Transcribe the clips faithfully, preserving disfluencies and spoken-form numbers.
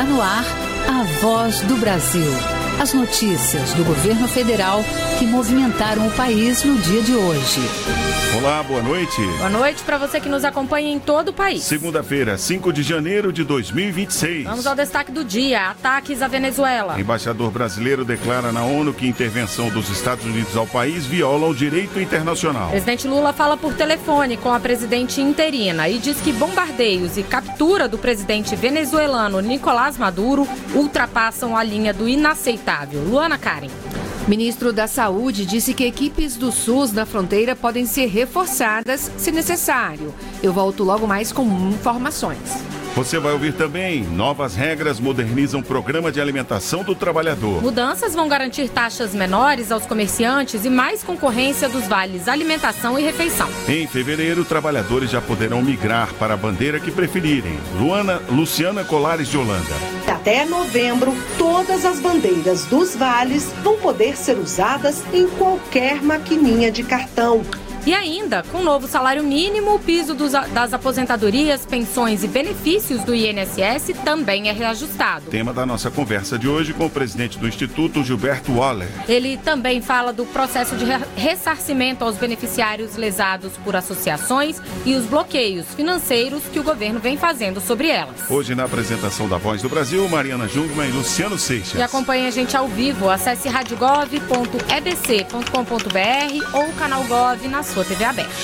Está no ar a Voz do Brasil. As notícias do governo federal que movimentaram o país no dia de hoje. Olá, boa noite. Boa noite para você que nos acompanha em todo o país. Segunda-feira, cinco de janeiro de dois mil e vinte e seis. Vamos ao destaque do dia: ataques à Venezuela. Embaixador brasileiro declara na ONU que intervenção dos Estados Unidos ao país viola o direito internacional. Presidente Lula fala por telefone com a presidente interina e diz que bombardeios e captura do presidente venezuelano Nicolás Maduro ultrapassam a linha do inaceitável. Luana Karen. Ministro da Saúde disse que equipes do SUS na fronteira podem ser reforçadas se necessário. Eu volto logo mais com informações. Você vai ouvir também: novas regras modernizam o programa de alimentação do trabalhador. Mudanças vão garantir taxas menores aos comerciantes e mais concorrência dos vales alimentação e refeição. Em fevereiro, trabalhadores já poderão migrar para a bandeira que preferirem. Luana, Luciana Colares de Holanda. Até novembro, todas as bandeiras dos vales vão poder ser usadas em qualquer maquininha de cartão. E ainda, com o novo salário mínimo, o piso dos, das aposentadorias, pensões e benefícios do I N S S também é reajustado. Tema da nossa conversa de hoje com o presidente do Instituto, Gilberto Waller. Ele também fala do processo de ressarcimento aos beneficiários lesados por associações e os bloqueios financeiros que o governo vem fazendo sobre elas. Hoje, na apresentação da Voz do Brasil, Mariana Jungmann e Luciano Seixas. E acompanhe a gente ao vivo. Acesse radiogov ponto e b c ponto com ponto b r ou o canal Gov na sua T V aberta.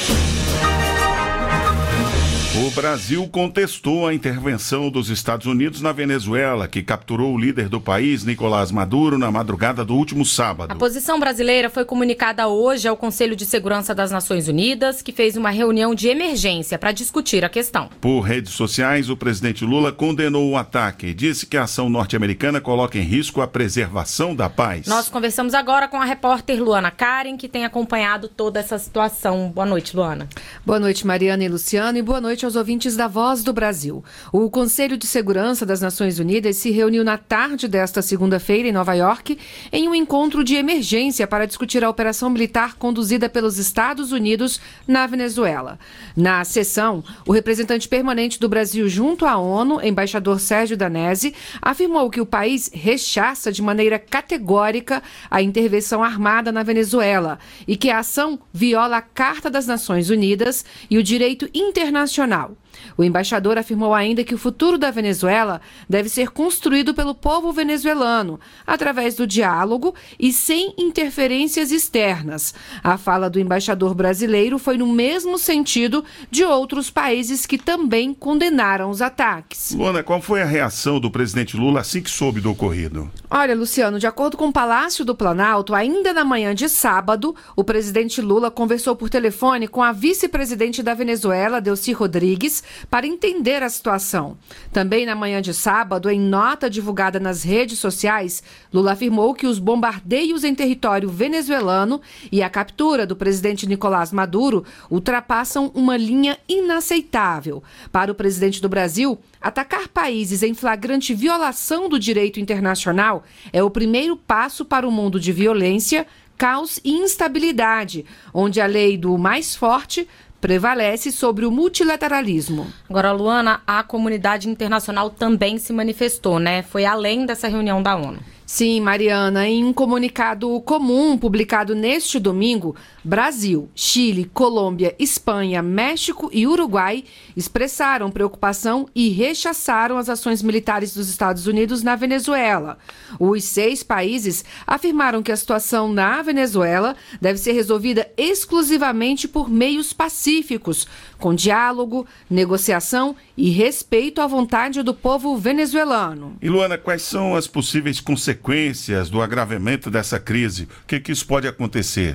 O Brasil contestou a intervenção dos Estados Unidos na Venezuela, que capturou o líder do país, Nicolás Maduro, na madrugada do último sábado. A posição brasileira foi comunicada hoje ao Conselho de Segurança das Nações Unidas, que fez uma reunião de emergência para discutir a questão. Por redes sociais, o presidente Lula condenou o ataque e disse que a ação norte-americana coloca em risco a preservação da paz. Nós conversamos agora com a repórter Luana Karen, que tem acompanhado toda essa situação. Boa noite, Luana. Boa noite, Mariana e Luciano, e boa noite aos ouvintes da Voz do Brasil. O Conselho de Segurança das Nações Unidas se reuniu na tarde desta segunda-feira em Nova York em um encontro de emergência para discutir a operação militar conduzida pelos Estados Unidos na Venezuela. Na sessão, o representante permanente do Brasil junto à ONU, embaixador Sérgio Danesi, afirmou que o país rechaça de maneira categórica a intervenção armada na Venezuela e que a ação viola a Carta das Nações Unidas e o direito internacional. O embaixador afirmou ainda que o futuro da Venezuela deve ser construído pelo povo venezuelano, através do diálogo e sem interferências externas. A fala do embaixador brasileiro foi no mesmo sentido de outros países que também condenaram os ataques. Luana, qual foi a reação do presidente Lula assim que soube do ocorrido? Olha, Luciano, de acordo com o Palácio do Planalto, ainda na manhã de sábado, o presidente Lula conversou por telefone com a vice-presidente da Venezuela, Delcy Rodrigues, para entender a situação. Também na manhã de sábado, em nota divulgada nas redes sociais, Lula afirmou que os bombardeios em território venezuelano e a captura do presidente Nicolás Maduro ultrapassam uma linha inaceitável. Para o presidente do Brasil, atacar países em flagrante violação do direito internacional é o primeiro passo para o mundo de violência, caos e instabilidade, onde a lei do mais forte prevalece sobre o multilateralismo. Agora, Luana, a comunidade internacional também se manifestou, né? Foi além dessa reunião da ONU. Sim, Mariana, em um comunicado comum publicado neste domingo, Brasil, Chile, Colômbia, Espanha, México e Uruguai expressaram preocupação e rechaçaram as ações militares dos Estados Unidos na Venezuela. Os seis países afirmaram que a situação na Venezuela deve ser resolvida exclusivamente por meios pacíficos, com diálogo, negociação e respeito à vontade do povo venezuelano. E, Luana, quais são as possíveis consequências consequências do agravamento dessa crise? O que, que isso pode acontecer?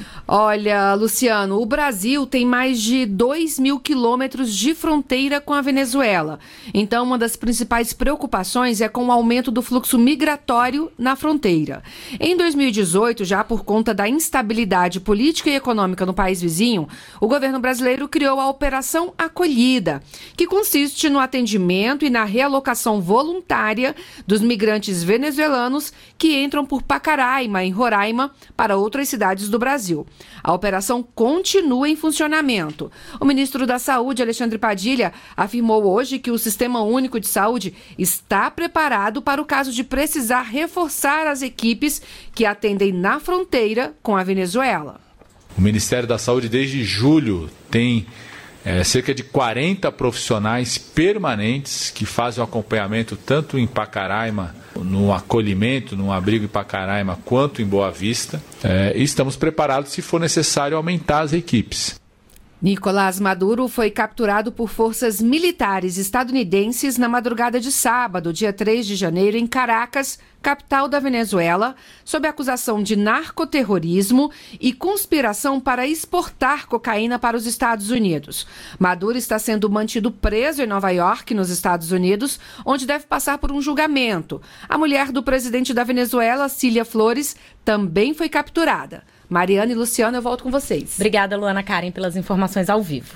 Olha, Luciano, o Brasil tem mais de dois mil quilômetros de fronteira com a Venezuela. Então, uma das principais preocupações é com o aumento do fluxo migratório na fronteira. Em dois mil e dezoito, já por conta da instabilidade política e econômica no país vizinho, o governo brasileiro criou a Operação Acolhida, que consiste no atendimento e na realocação voluntária dos migrantes venezuelanos venezuelanos que entram por Pacaraima, em Roraima, para outras cidades do Brasil. A operação continua em funcionamento. O ministro da Saúde, Alexandre Padilha, afirmou hoje que o Sistema Único de Saúde está preparado para o caso de precisar reforçar as equipes que atendem na fronteira com a Venezuela. O Ministério da Saúde, desde julho, tem é, cerca de quarenta profissionais permanentes que fazem o acompanhamento tanto em Pacaraima, no acolhimento, no abrigo em Pacaraima, quanto em Boa Vista. É, e estamos preparados, se for necessário, aumentar as equipes. Nicolás Maduro foi capturado por forças militares estadunidenses na madrugada de sábado, dia três de janeiro, em Caracas, capital da Venezuela, sob acusação de narcoterrorismo e conspiração para exportar cocaína para os Estados Unidos. Maduro está sendo mantido preso em Nova York, nos Estados Unidos, onde deve passar por um julgamento. A mulher do presidente da Venezuela, Cília Flores, também foi capturada. Mariana e Luciana, eu volto com vocês. Obrigada, Luana Karen, pelas informações ao vivo.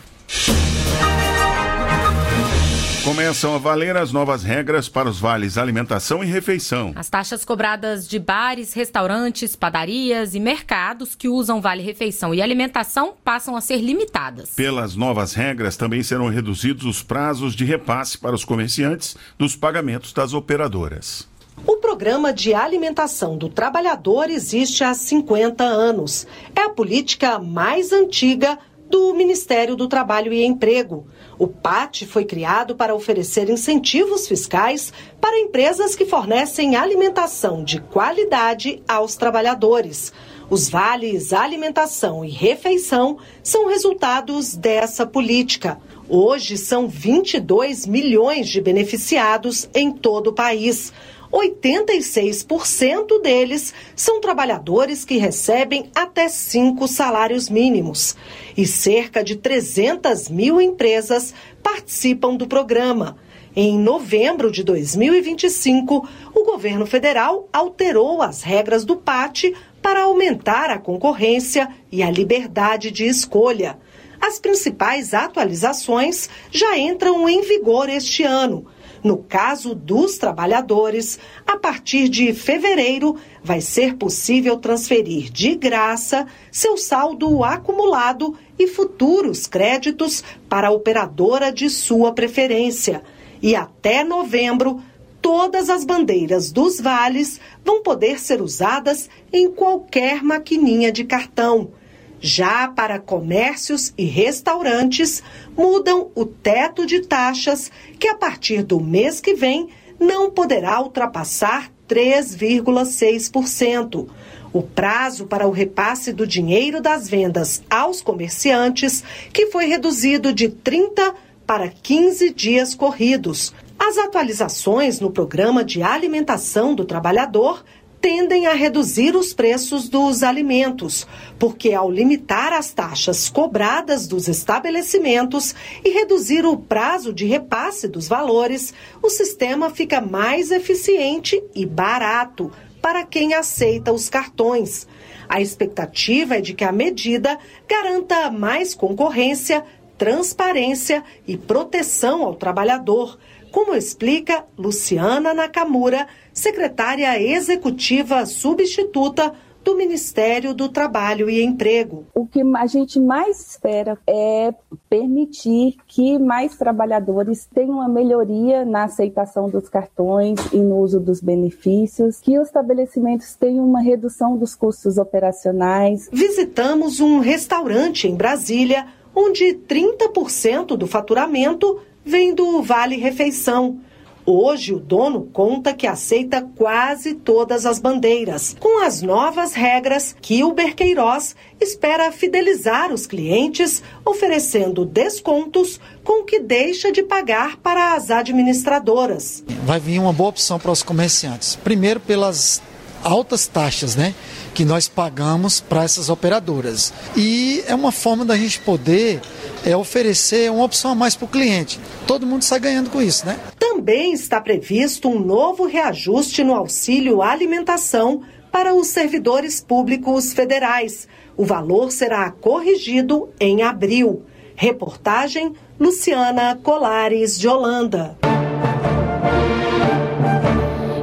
Começam a valer as novas regras para os vales alimentação e refeição. As taxas cobradas de bares, restaurantes, padarias e mercados que usam vale refeição e alimentação passam a ser limitadas. Pelas novas regras, também serão reduzidos os prazos de repasse para os comerciantes dos pagamentos das operadoras. O Programa de Alimentação do Trabalhador existe há cinquenta anos. É a política mais antiga do Ministério do Trabalho e Emprego. O P A T foi criado para oferecer incentivos fiscais para empresas que fornecem alimentação de qualidade aos trabalhadores. Os vales alimentação e refeição são resultados dessa política. Hoje são vinte e dois milhões de beneficiados em todo o país. oitenta e seis por cento deles são trabalhadores que recebem até cinco salários mínimos. E cerca de trezentas mil empresas participam do programa. Em novembro de dois mil e vinte e cinco, o governo federal alterou as regras do P A T para aumentar a concorrência e a liberdade de escolha. As principais atualizações já entram em vigor este ano. No caso dos trabalhadores, a partir de fevereiro, vai ser possível transferir de graça seu saldo acumulado e futuros créditos para a operadora de sua preferência. E até novembro, todas as bandeiras dos vales vão poder ser usadas em qualquer maquininha de cartão. Já para comércios e restaurantes, mudam o teto de taxas, que a partir do mês que vem não poderá ultrapassar três vírgula seis por cento. O prazo para o repasse do dinheiro das vendas aos comerciantes, que foi reduzido de trinta para quinze dias corridos. As atualizações no Programa de Alimentação do Trabalhador tendem a reduzir os preços dos alimentos, porque ao limitar as taxas cobradas dos estabelecimentos e reduzir o prazo de repasse dos valores, o sistema fica mais eficiente e barato para quem aceita os cartões. A expectativa é de que a medida garanta mais concorrência, transparência e proteção ao trabalhador, como explica Luciana Nakamura, secretária executiva substituta do Ministério do Trabalho e Emprego. O que a gente mais espera é permitir que mais trabalhadores tenham uma melhoria na aceitação dos cartões e no uso dos benefícios, que os estabelecimentos tenham uma redução dos custos operacionais. Visitamos um restaurante em Brasília, onde trinta por cento do faturamento vem do Vale Refeição. Hoje, o dono conta que aceita quase todas as bandeiras. Com as novas regras, Kilber Queiroz espera fidelizar os clientes, oferecendo descontos com que deixa de pagar para as administradoras. Vai vir uma boa opção para os comerciantes. Primeiro, pelas altas taxas, né, que nós pagamos para essas operadoras. E é uma forma da gente poder é, oferecer uma opção a mais para o cliente. Todo mundo sai ganhando com isso, né? Também está previsto um novo reajuste no auxílio alimentação para os servidores públicos federais. O valor será corrigido em abril. Reportagem Luciana Colares, de Holanda. Começo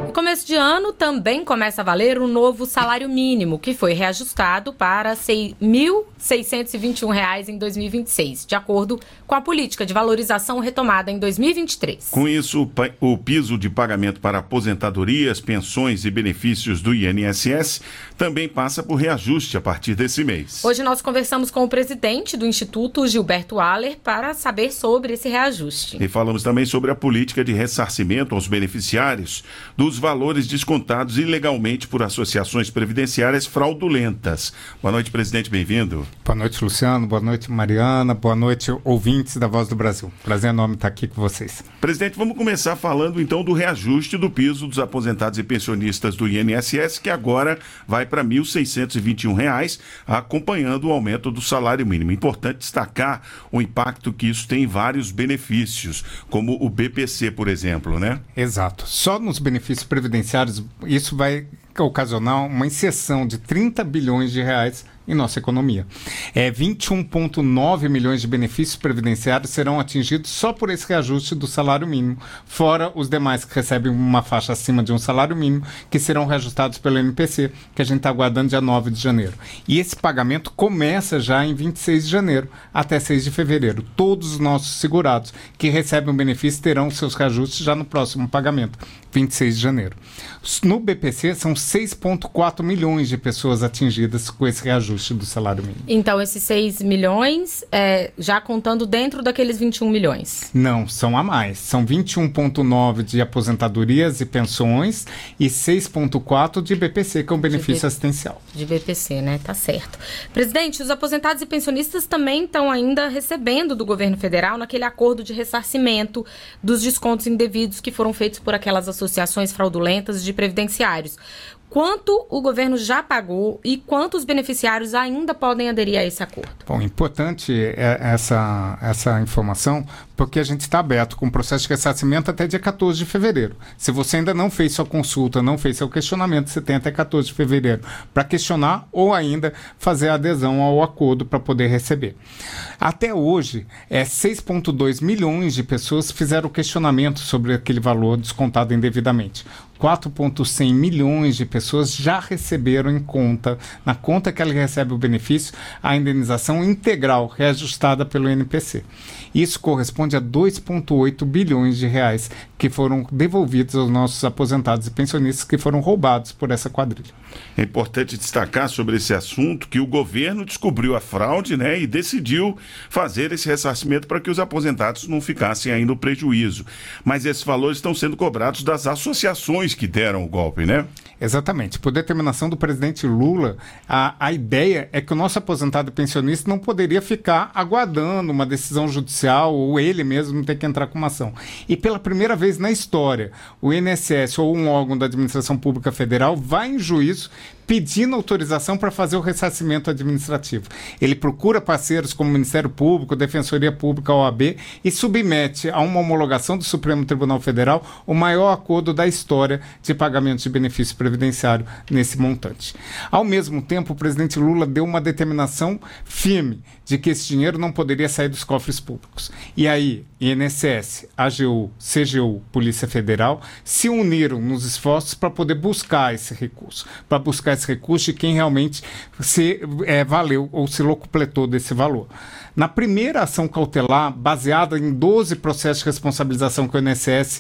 de ano também começa a valer o novo salário mínimo, que foi reajustado para mil seiscentos e vinte e um reais em dois mil e vinte e seis, de acordo com a política de valorização retomada em dois mil e vinte e três. Com isso, o piso de pagamento para aposentadorias, pensões e benefícios do I N S S também passa por reajuste a partir desse mês. Hoje nós conversamos com o presidente do Instituto, Gilberto Haller, para saber sobre esse reajuste. E falamos também sobre a política de ressarcimento aos beneficiários dos valores descontados ilegalmente por associações previdenciárias fraudulentas. Boa noite, presidente, bem-vindo. Boa noite, Luciano. Boa noite, Mariana. Boa noite, ouvintes da Voz do Brasil. Prazer enorme estar aqui com vocês. Presidente, vamos começar falando então do reajuste do piso dos aposentados e pensionistas do I N S S, que agora vai para mil seiscentos e vinte e um reais, acompanhando o aumento do salário mínimo. Importante destacar o impacto que isso tem em vários benefícios, como o B P C, por exemplo, né? Exato. Só nos benefícios previdenciários, isso vai ocasionar uma inserção de trinta bilhões de reais em nossa economia. É, vinte e um vírgula nove milhões de benefícios previdenciários serão atingidos só por esse reajuste do salário mínimo, fora os demais que recebem uma faixa acima de um salário mínimo, que serão reajustados pelo N P C, que a gente está aguardando dia nove de janeiro. E esse pagamento começa já em vinte e seis de janeiro até seis de fevereiro. Todos os nossos segurados que recebem o benefício terão seus reajustes já no próximo pagamento, vinte e seis de janeiro. No B P C, são seis vírgula quatro milhões de pessoas atingidas com esse reajuste do salário mínimo. Então, esses seis milhões, é, já contando dentro daqueles vinte e um milhões? Não, são a mais. São vinte e um vírgula nove de aposentadorias e pensões e seis vírgula quatro de B P C, que é um benefício de B... assistencial. De B P C, né? Tá certo. Presidente, os aposentados e pensionistas também estão ainda recebendo do governo federal naquele acordo de ressarcimento dos descontos indevidos que foram feitos por aquelas associações fraudulentas de previdenciários. Quanto o governo já pagou e quantos beneficiários ainda podem aderir a esse acordo? Bom, importante é essa, essa informação, porque a gente está aberto com o processo de ressarcimento até dia quatorze de fevereiro. Se você ainda não fez sua consulta, não fez seu questionamento, você tem até quatorze de fevereiro para questionar ou ainda fazer a adesão ao acordo para poder receber. Até hoje, é, seis vírgula dois milhões de pessoas fizeram questionamento sobre aquele valor descontado indevidamente. quatro vírgula cem milhões de pessoas já receberam em conta, na conta que ela recebe o benefício, a indenização integral reajustada pelo N P C. Isso corresponde a dois vírgula oito bilhões de reais que foram devolvidos aos nossos aposentados e pensionistas que foram roubados por essa quadrilha. É importante destacar sobre esse assunto que o governo descobriu a fraude, né, e decidiu fazer esse ressarcimento para que os aposentados não ficassem aí no prejuízo. Mas esses valores estão sendo cobrados das associações que deram o golpe, né? Exatamente. Por determinação do presidente Lula, a, a ideia é que o nosso aposentado e pensionista não poderia ficar aguardando uma decisão judicial ou ele mesmo ter que entrar com uma ação. E pela primeira vez na história, o I N S S ou um órgão da administração pública federal vai em juízo pedindo autorização para fazer o ressarcimento administrativo. Ele procura parceiros como o Ministério Público, Defensoria Pública, O A B e submete a uma homologação do Supremo Tribunal Federal o maior acordo da história de pagamento de benefício previdenciário nesse montante. Ao mesmo tempo, o presidente Lula deu uma determinação firme de que esse dinheiro não poderia sair dos cofres públicos. E aí, I N S S, A G U, C G U, Polícia Federal se uniram nos esforços para poder buscar esse recurso, para buscar esse recurso de quem realmente se é, valeu ou se locupletou desse valor. Na primeira ação cautelar, baseada em doze processos de responsabilização que o I N S S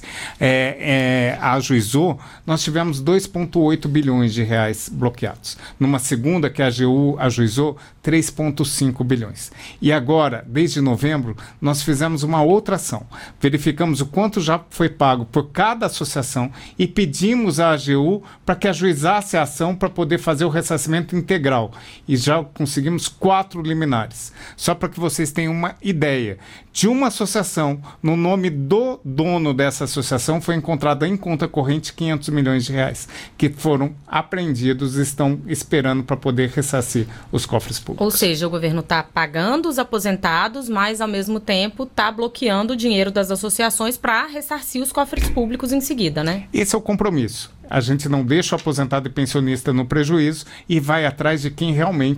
é, é, ajuizou, nós tivemos dois vírgula oito bilhões de reais bloqueados. Numa segunda, que a A G U ajuizou, três vírgula cinco bilhões. E agora, desde novembro, nós fizemos uma outra ação. Verificamos o quanto já foi pago por cada associação e pedimos à A G U para que ajuizasse a ação para poder fazer o ressarcimento integral. E já conseguimos quatro liminares. Só para que vocês tenham uma ideia. De uma associação, no nome do dono dessa associação, foi encontrada em conta corrente quinhentos milhões de reais, que foram apreendidos e estão esperando para poder ressarcir os cofres públicos. Ou seja, o governo está pagando os aposentados, mas ao mesmo tempo está bloqueando o dinheiro das associações para ressarcir os cofres públicos em seguida, né? Esse é o compromisso. A gente não deixa o aposentado e pensionista no prejuízo e vai atrás de quem realmente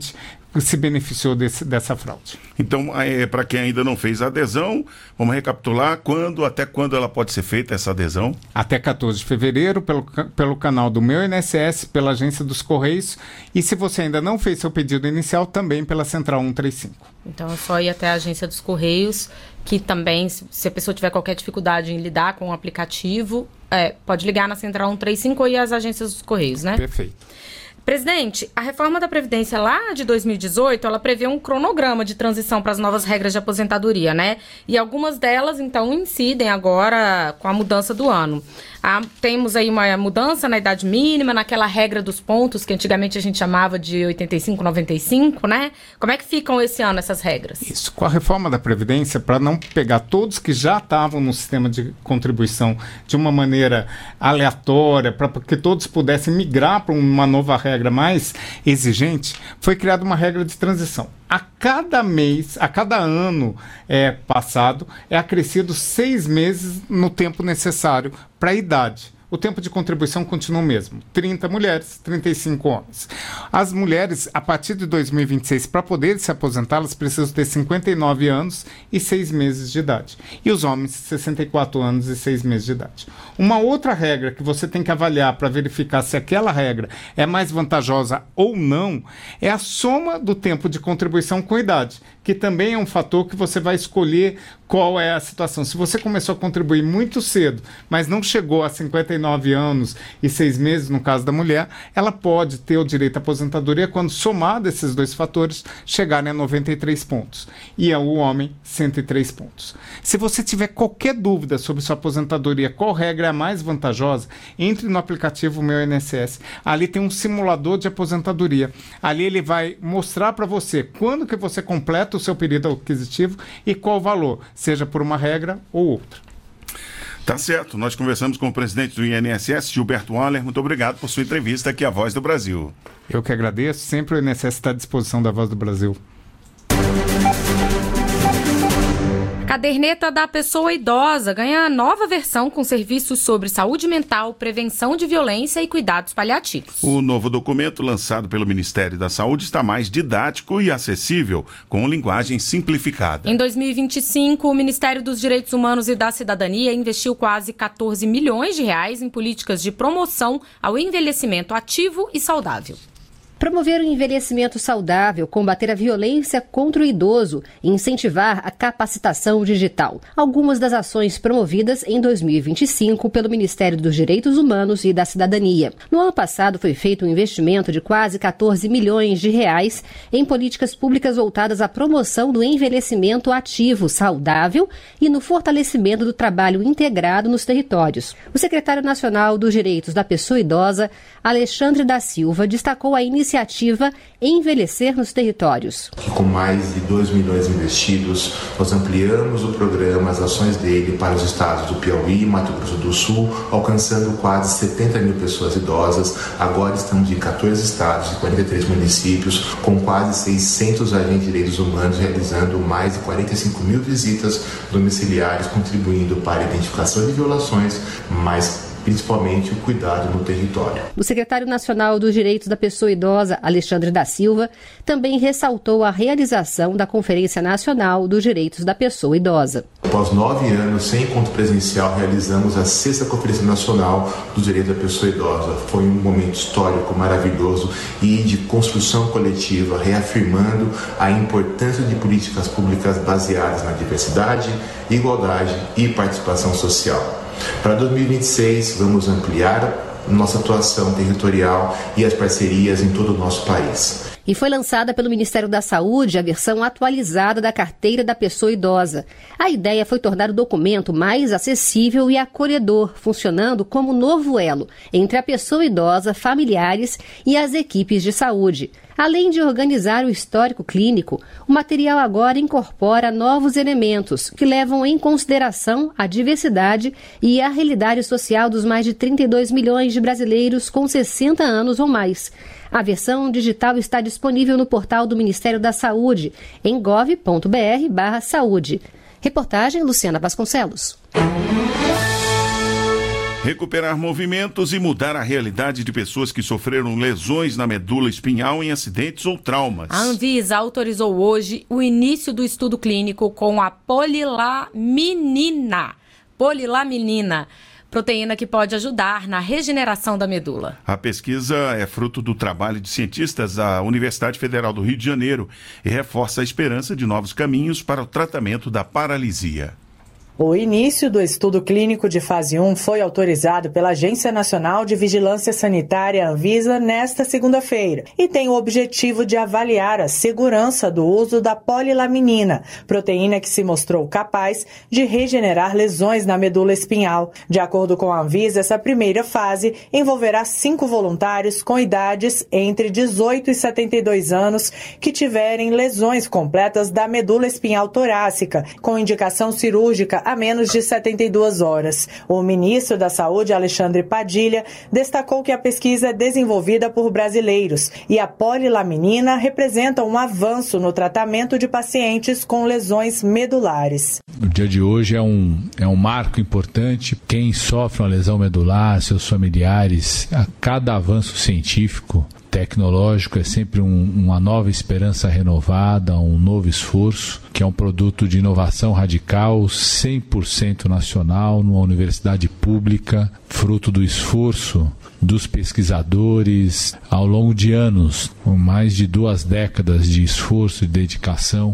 se beneficiou desse, dessa fraude. Então, é, para quem ainda não fez a adesão, vamos recapitular, quando, até quando ela pode ser feita, essa adesão? Até quatorze de fevereiro, pelo, pelo canal do Meu I N S S, pela agência dos Correios, e se você ainda não fez seu pedido inicial, também pela Central cento e trinta e cinco. Então é só ir até a agência dos Correios, que também, se a pessoa tiver qualquer dificuldade em lidar com o aplicativo, é, pode ligar na Central cento e trinta e cinco e as agências dos Correios, né? Perfeito. Presidente, a reforma da Previdência lá de dois mil e dezoito, ela prevê um cronograma de transição para as novas regras de aposentadoria, né? E algumas delas, então, incidem agora com a mudança do ano. Ah, temos aí uma mudança na idade mínima, naquela regra dos pontos, que antigamente a gente chamava de oitenta e cinco, noventa e cinco, né? Como é que ficam esse ano essas regras? Isso, com a reforma da Previdência, para não pegar todos que já estavam no sistema de contribuição de uma maneira aleatória, para que todos pudessem migrar para uma nova regra mais exigente, foi criada uma regra de transição. A cada mês, a cada ano é, passado, é acrescido seis meses no tempo necessário para a idade. O tempo de contribuição continua o mesmo, trinta mulheres, trinta e cinco homens. As mulheres, a partir de dois mil e vinte e seis, para poder se aposentar, elas precisam ter cinquenta e nove anos e seis meses de idade. E os homens, sessenta e quatro anos e seis meses de idade. Uma outra regra que você tem que avaliar para verificar se aquela regra é mais vantajosa ou não, é a soma do tempo de contribuição com idade, que também é um fator que você vai escolher qual é a situação. Se você começou a contribuir muito cedo, mas não chegou a cinquenta e nove anos e seis meses, no caso da mulher, ela pode ter o direito à aposentadoria quando, somado esses dois fatores, chegarem a noventa e três pontos. E o homem, cento e três pontos. Se você tiver qualquer dúvida sobre sua aposentadoria, qual regra é a mais vantajosa, entre no aplicativo Meu I N S S. Ali tem um simulador de aposentadoria. Ali ele vai mostrar para você quando que você completa o seu período aquisitivo e qual o valor, seja por uma regra ou outra. Tá certo. Nós conversamos com o presidente do I N S S, Gilberto Waller. Muito obrigado por sua entrevista aqui à Voz do Brasil. Eu que agradeço. Sempre o I N S S está à disposição da Voz do Brasil. Caderneta da Pessoa Idosa ganha nova versão com serviços sobre saúde mental, prevenção de violência e cuidados paliativos. O novo documento, lançado pelo Ministério da Saúde, está mais didático e acessível, com linguagem simplificada. Em dois mil e vinte e cinco, o Ministério dos Direitos Humanos e da Cidadania investiu quase quatorze milhões de reais em políticas de promoção ao envelhecimento ativo e saudável. Promover o envelhecimento saudável, combater a violência contra o idoso e incentivar a capacitação digital. Algumas das ações promovidas em dois mil e vinte e cinco pelo Ministério dos Direitos Humanos e da Cidadania. No ano passado foi feito um investimento de quase quatorze milhões de reais em políticas públicas voltadas à promoção do envelhecimento ativo, saudável e no fortalecimento do trabalho integrado nos territórios. O secretário nacional dos Direitos da Pessoa Idosa, Alexandre da Silva, destacou a iniciativa Iniciativa Envelhecer nos Territórios. Com mais de dois milhões investidos, nós ampliamos o programa, as ações dele para os estados do Piauí e Mato Grosso do Sul, alcançando quase setenta mil pessoas idosas. Agora estamos em quatorze estados e quarenta e três municípios, com quase seiscentos agentes de direitos humanos realizando mais de quarenta e cinco mil visitas domiciliares, contribuindo para a identificação de violações, mas principalmente o cuidado no território. O secretário nacional dos Direitos da Pessoa Idosa, Alexandre da Silva, também ressaltou a realização da Conferência Nacional dos Direitos da Pessoa Idosa. Após nove anos sem encontro presencial, realizamos a sexta Conferência Nacional dos Direitos da Pessoa Idosa. Foi um momento histórico, maravilhoso e de construção coletiva, reafirmando a importância de políticas públicas baseadas na diversidade, igualdade e participação social. Para dois mil e vinte e seis, vamos ampliar nossa atuação territorial e as parcerias em todo o nosso país. E foi lançada pelo Ministério da Saúde a versão atualizada da Carteira da Pessoa Idosa. A ideia foi tornar o documento mais acessível e acolhedor, funcionando como novo elo entre a pessoa idosa, familiares e as equipes de saúde. Além de organizar o histórico clínico, o material agora incorpora novos elementos que levam em consideração a diversidade e a realidade social dos mais de trinta e dois milhões de brasileiros com sessenta anos ou mais. A versão digital está disponível no portal do Ministério da Saúde, em gov ponto br barra saúde. Reportagem Luciana Vasconcelos. Recuperar movimentos e mudar a realidade de pessoas que sofreram lesões na medula espinhal em acidentes ou traumas. A Anvisa autorizou hoje o início do estudo clínico com a polilaminina. Polilaminina, proteína que pode ajudar na regeneração da medula. A pesquisa é fruto do trabalho de cientistas da Universidade Federal do Rio de Janeiro e reforça a esperança de novos caminhos para o tratamento da paralisia. O início do estudo clínico de fase um foi autorizado pela Agência Nacional de Vigilância Sanitária, Anvisa, nesta segunda-feira e tem o objetivo de avaliar a segurança do uso da polilaminina, proteína que se mostrou capaz de regenerar lesões na medula espinhal. De acordo com a Anvisa, essa primeira fase envolverá cinco voluntários com idades entre dezoito e setenta e dois anos que tiverem lesões completas da medula espinhal torácica, com indicação cirúrgica a menos de setenta e duas horas. O ministro da Saúde, Alexandre Padilha, destacou que a pesquisa é desenvolvida por brasileiros e a polilaminina representa um avanço no tratamento de pacientes com lesões medulares. O dia de hoje é um, é um marco importante. Quem sofre uma lesão medular, seus familiares, a cada avanço científico, tecnológico, é sempre um, uma nova esperança renovada, um novo esforço, que é um produto de inovação radical, cem por cento nacional, numa universidade pública, fruto do esforço dos pesquisadores ao longo de anos, com mais de duas décadas de esforço, de dedicação,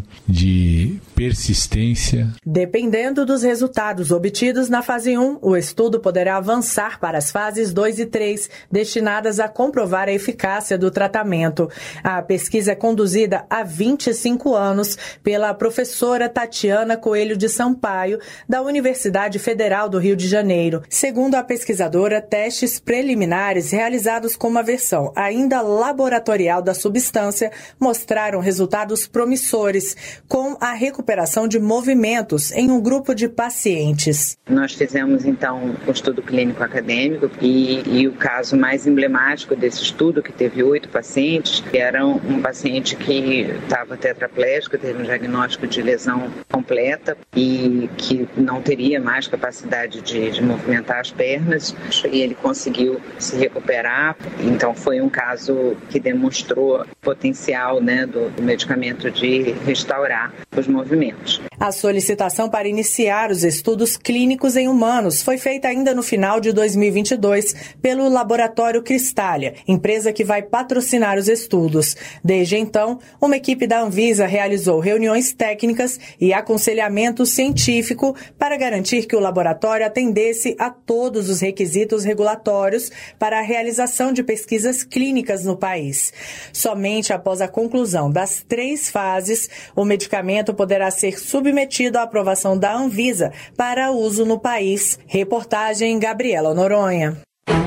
de persistência. Dependendo dos resultados obtidos na fase um, o estudo poderá avançar para as fases dois e três, destinadas a comprovar a eficácia do tratamento. A pesquisa é conduzida há vinte e cinco anos pela professora Tatiana Coelho de Sampaio, da Universidade Federal do Rio de Janeiro. Segundo a pesquisadora, testes preliminares realizados com uma versão ainda laboratorial da substância mostraram resultados promissores, com a recuperação de movimentos em um grupo de pacientes. Nós fizemos, então, um estudo clínico acadêmico e, e o caso mais emblemático desse estudo, que teve oito pacientes, era um paciente que estava tetraplégico, teve um diagnóstico de lesão completa e que não teria mais capacidade de, de movimentar as pernas, e ele conseguiu se recuperar. Então foi um caso que demonstrou o potencial, né, do, do medicamento de restaurar os movimentos. A solicitação para iniciar os estudos clínicos em humanos foi feita ainda no final de dois mil e vinte e dois pelo Laboratório Cristália, empresa que vai patrocinar os estudos. Desde então, uma equipe da Anvisa realizou reuniões técnicas e aconselhamento científico para garantir que o laboratório atendesse a todos os requisitos regulatórios para a realização de pesquisas clínicas no país. Somente após a conclusão das três fases, o medicamento poderá ser submetido à aprovação da Anvisa para uso no país. Reportagem Gabriela Noronha.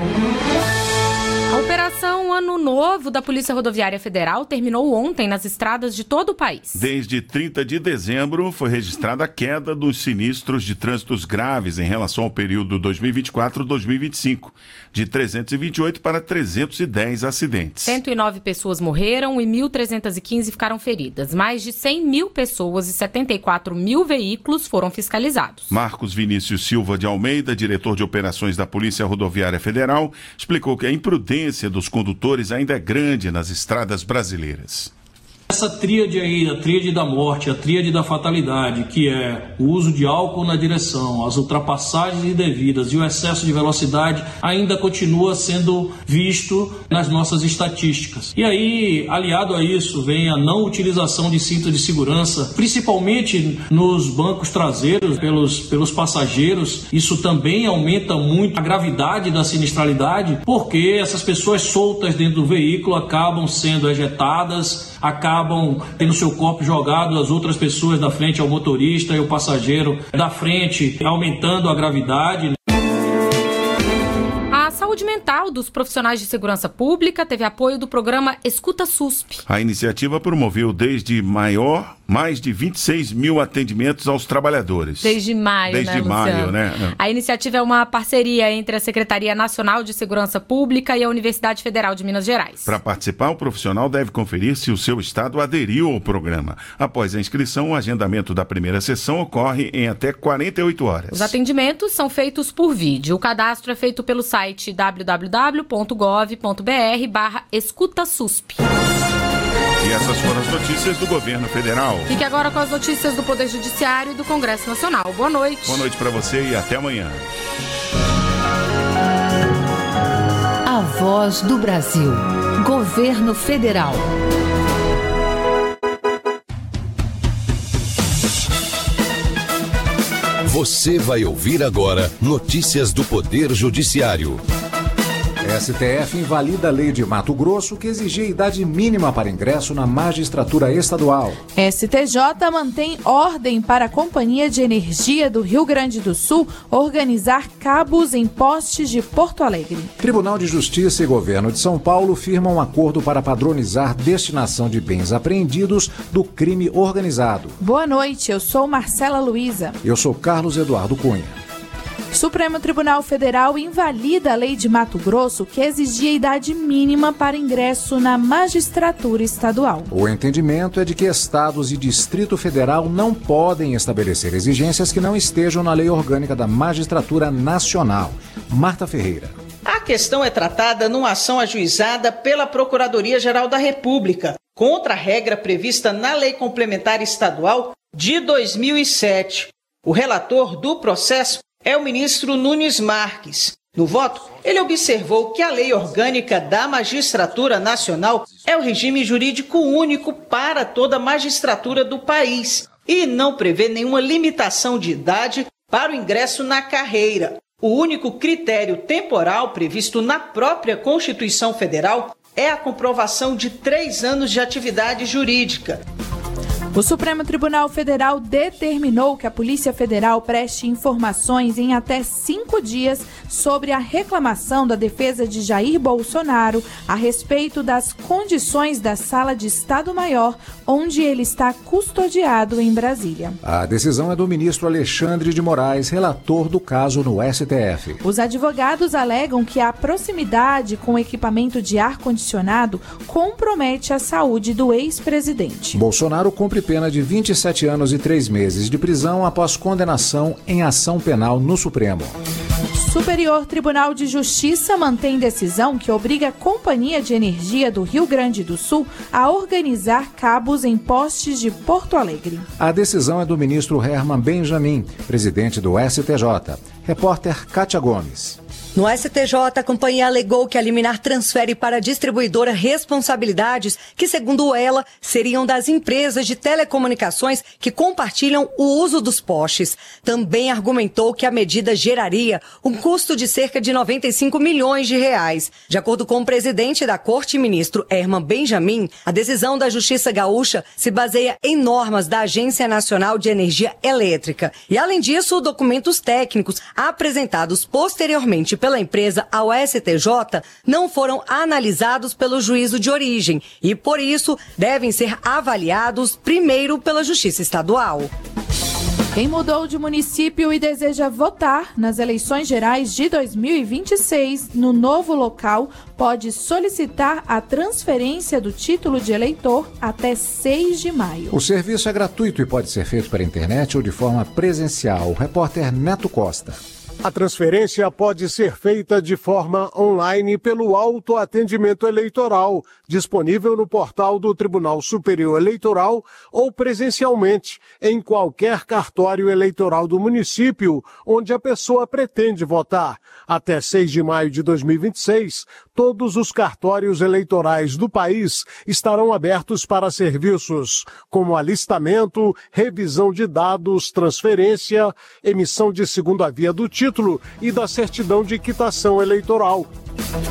A Operação Ano Novo da Polícia Rodoviária Federal terminou ontem nas estradas de todo o país. Desde trinta de dezembro foi registrada a queda dos sinistros de trânsitos graves em relação ao período dois mil e vinte e quatro a dois mil e vinte e cinco, de trezentos e vinte e oito para trezentos e dez acidentes. cento e nove pessoas morreram e mil trezentos e quinze ficaram feridas. Mais de cem mil pessoas e setenta e quatro mil veículos foram fiscalizados. Marcos Vinícius Silva de Almeida, diretor de operações da Polícia Rodoviária Federal, explicou que a imprudência dos condutores ainda é grande nas estradas brasileiras. Essa tríade aí, a tríade da morte, a tríade da fatalidade, que é o uso de álcool na direção, as ultrapassagens indevidas e o excesso de velocidade, ainda continua sendo visto nas nossas estatísticas. E aí, aliado a isso, vem a não utilização de cinto de segurança, principalmente nos bancos traseiros, pelos, pelos passageiros. Isso também aumenta muito a gravidade da sinistralidade, porque essas pessoas soltas dentro do veículo acabam sendo ejetadas, acabam acabam tendo seu corpo jogado às outras pessoas da frente, ao motorista e ao passageiro da frente, aumentando a gravidade. A saúde mental dos profissionais de segurança pública teve apoio do programa Escuta S U S P. A iniciativa promoveu desde maior mais de vinte e seis mil atendimentos aos trabalhadores. Desde maio, Desde né, maio, Luciano? né? A iniciativa é uma parceria entre a Secretaria Nacional de Segurança Pública e a Universidade Federal de Minas Gerais. Para participar, o profissional deve conferir se o seu estado aderiu ao programa. Após a inscrição, o agendamento da primeira sessão ocorre em até quarenta e oito horas. Os atendimentos são feitos por vídeo. O cadastro é feito pelo site w w w ponto gov ponto b r barra escuta S U S P. E essas foram as notícias do governo federal. Fique agora com as notícias do Poder Judiciário e do Congresso Nacional. Boa noite. Boa noite para você e até amanhã. A Voz do Brasil. Governo Federal. Você vai ouvir agora notícias do Poder Judiciário. S T F invalida a lei de Mato Grosso que exigia idade mínima para ingresso na magistratura estadual. S T J mantém ordem para a Companhia de Energia do Rio Grande do Sul organizar cabos em postes de Porto Alegre. Tribunal de Justiça e Governo de São Paulo firmam um acordo para padronizar destinação de bens apreendidos do crime organizado. Boa noite, eu sou Marcela Luiza. Eu sou Carlos Eduardo Cunha. Supremo Tribunal Federal invalida a lei de Mato Grosso que exigia idade mínima para ingresso na magistratura estadual. O entendimento é de que estados e Distrito Federal não podem estabelecer exigências que não estejam na lei orgânica da magistratura nacional. Marta Ferreira. A questão é tratada numa ação ajuizada pela Procuradoria-Geral da República, contra a regra prevista na Lei Complementar Estadual de dois mil e sete. O relator do processo é o ministro Nunes Marques. No voto, ele observou que a Lei Orgânica da Magistratura Nacional é o regime jurídico único para toda a magistratura do país e não prevê nenhuma limitação de idade para o ingresso na carreira. O único critério temporal previsto na própria Constituição Federal é a comprovação de três anos de atividade jurídica. O Supremo Tribunal Federal determinou que a Polícia Federal preste informações em até cinco dias sobre a reclamação da defesa de Jair Bolsonaro a respeito das condições da Sala de Estado-Maior, onde ele está custodiado em Brasília. A decisão é do ministro Alexandre de Moraes, relator do caso no S T F. Os advogados alegam que a proximidade com o equipamento de ar-condicionado compromete a saúde do ex-presidente. Bolsonaro cumpre pena de vinte e sete anos e três meses de prisão após condenação em ação penal no Supremo. Superior Tribunal de Justiça mantém decisão que obriga a Companhia de Energia do Rio Grande do Sul a organizar cabos em postes de Porto Alegre. A decisão é do ministro Herman Benjamin, presidente do S T J. Repórter Kátia Gomes. No S T J, a companhia alegou que a liminar transfere para a distribuidora responsabilidades que, segundo ela, seriam das empresas de telecomunicações que compartilham o uso dos postes. Também argumentou que a medida geraria um custo de cerca de noventa e cinco milhões de reais. De acordo com o presidente da Corte, ministro Herman Benjamin, a decisão da Justiça Gaúcha se baseia em normas da Agência Nacional de Energia Elétrica. E, além disso, documentos técnicos apresentados posteriormente pela empresa ao S T J não foram analisados pelo juízo de origem e, por isso, devem ser avaliados primeiro pela Justiça Estadual. Quem mudou de município e deseja votar nas eleições gerais de dois mil e vinte e seis no novo local pode solicitar a transferência do título de eleitor até seis de maio. O serviço é gratuito e pode ser feito pela internet ou de forma presencial. O repórter Neto Costa. A transferência pode ser feita de forma online pelo autoatendimento eleitoral, disponível no portal do Tribunal Superior Eleitoral ou presencialmente em qualquer cartório eleitoral do município onde a pessoa pretende votar. Até seis de maio de dois mil e vinte e seis, todos os cartórios eleitorais do país estarão abertos para serviços como alistamento, revisão de dados, transferência, emissão de segunda via do título e da certidão de quitação eleitoral.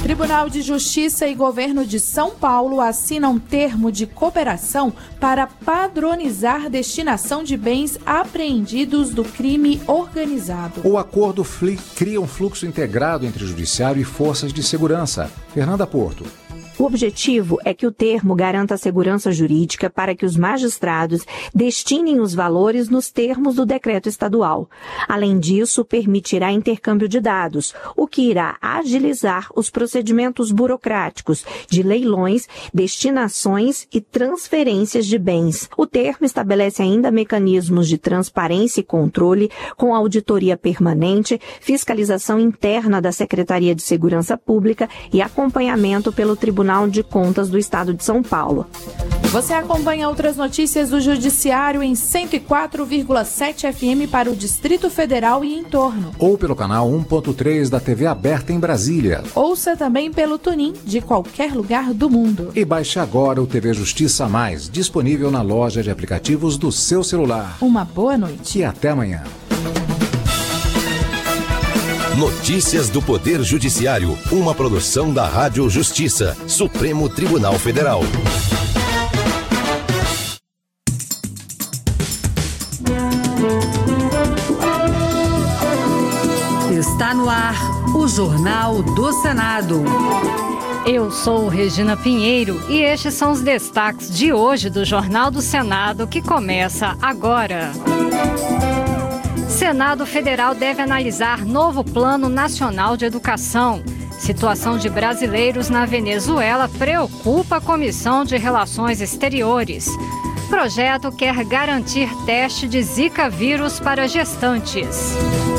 Tribunal de Justiça e Governo de São Paulo assinam termo de cooperação para padronizar destinação de bens apreendidos do crime organizado. O acordo cria um fluxo integrado entre judiciário e forças de segurança. Fernanda Porto. O objetivo é que o termo garanta a segurança jurídica para que os magistrados destinem os valores nos termos do decreto estadual. Além disso, permitirá intercâmbio de dados, o que irá agilizar os procedimentos burocráticos de leilões, destinações e transferências de bens. O termo estabelece ainda mecanismos de transparência e controle, com auditoria permanente, fiscalização interna da Secretaria de Segurança Pública e acompanhamento pelo Tribunal Tribunal de Contas do Estado de São Paulo. Você acompanha outras notícias do Judiciário em cento e quatro vírgula sete F M para o Distrito Federal e em torno. Ou pelo canal um ponto três da T V aberta em Brasília. Ouça também pelo TuneIn de qualquer lugar do mundo. E baixe agora o T V Justiça Mais, disponível na loja de aplicativos do seu celular. Uma boa noite. E até amanhã. Notícias do Poder Judiciário, uma produção da Rádio Justiça, Supremo Tribunal Federal. Está no ar o Jornal do Senado. Eu sou Regina Pinheiro e estes são os destaques de hoje do Jornal do Senado, que começa agora. Senado Federal deve analisar novo Plano Nacional de Educação. Situação de brasileiros na Venezuela preocupa a Comissão de Relações Exteriores. Projeto quer garantir teste de Zika vírus para gestantes.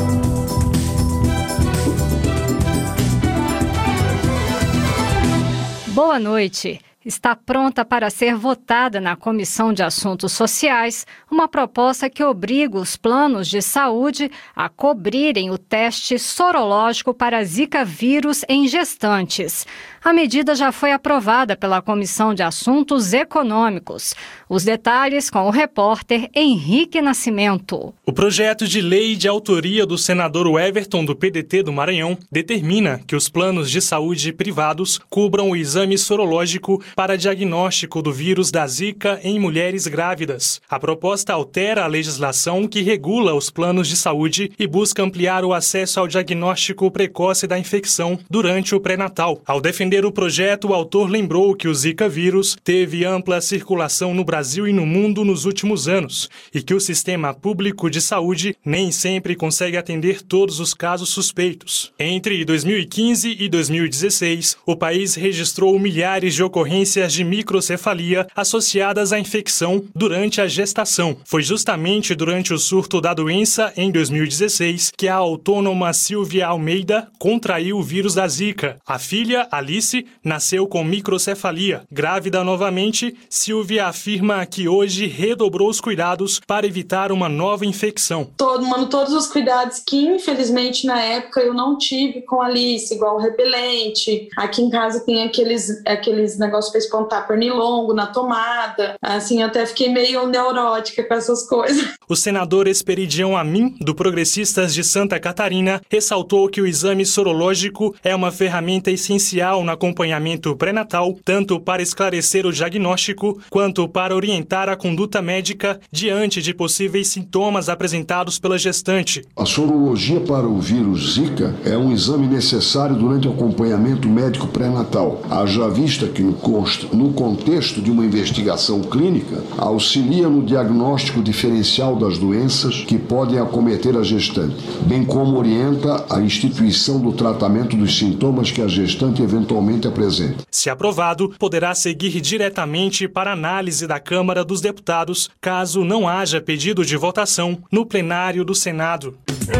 Boa noite. Está pronta para ser votada na Comissão de Assuntos Sociais uma proposta que obriga os planos de saúde a cobrirem o teste sorológico para Zika vírus em gestantes. A medida já foi aprovada pela Comissão de Assuntos Econômicos. Os detalhes com o repórter Henrique Nascimento. O projeto de lei de autoria do senador Everton, do P D T do Maranhão, determina que os planos de saúde privados cubram o exame sorológico para diagnóstico do vírus da Zika em mulheres grávidas. A proposta altera a legislação que regula os planos de saúde e busca ampliar o acesso ao diagnóstico precoce da infecção durante o pré-natal. Ao defender o projeto, o autor lembrou que o Zika vírus teve ampla circulação no Brasil e no mundo nos últimos anos e que o sistema público de saúde nem sempre consegue atender todos os casos suspeitos. Entre dois mil e quinze e dois mil e dezesseis, o país registrou milhares de ocorrências de microcefalia associadas à infecção durante a gestação. Foi justamente durante o surto da doença, em dois mil e dezesseis, que a autônoma Silvia Almeida contraiu o vírus da Zika. A filha, Alice, nasceu com microcefalia. Grávida novamente, Silvia afirma que hoje redobrou os cuidados para evitar uma nova infecção. Tomando todos os cuidados que, infelizmente, na época eu não tive com a Alice, igual o repelente. Aqui em casa tem aqueles, aqueles negócios para espantar pernilongo na tomada. Assim, até fiquei meio neurótica com essas coisas. O senador Esperidião Amin, do Progressistas de Santa Catarina, ressaltou que o exame sorológico é uma ferramenta essencial no acompanhamento pré-natal, tanto para esclarecer o diagnóstico, quanto para orientar a conduta médica diante de possíveis sintomas apresentados pela gestante. A sorologia para o vírus Zika é um exame necessário durante o acompanhamento médico pré-natal. Haja vista que no, no contexto de uma investigação clínica, auxilia no diagnóstico diferencial das doenças que podem acometer a gestante, bem como orienta a instituição do tratamento dos sintomas que a gestante eventualmente apresenta. Se aprovado, poderá seguir diretamente para análise da Câmara dos Deputados, caso não haja pedido de votação no plenário do Senado.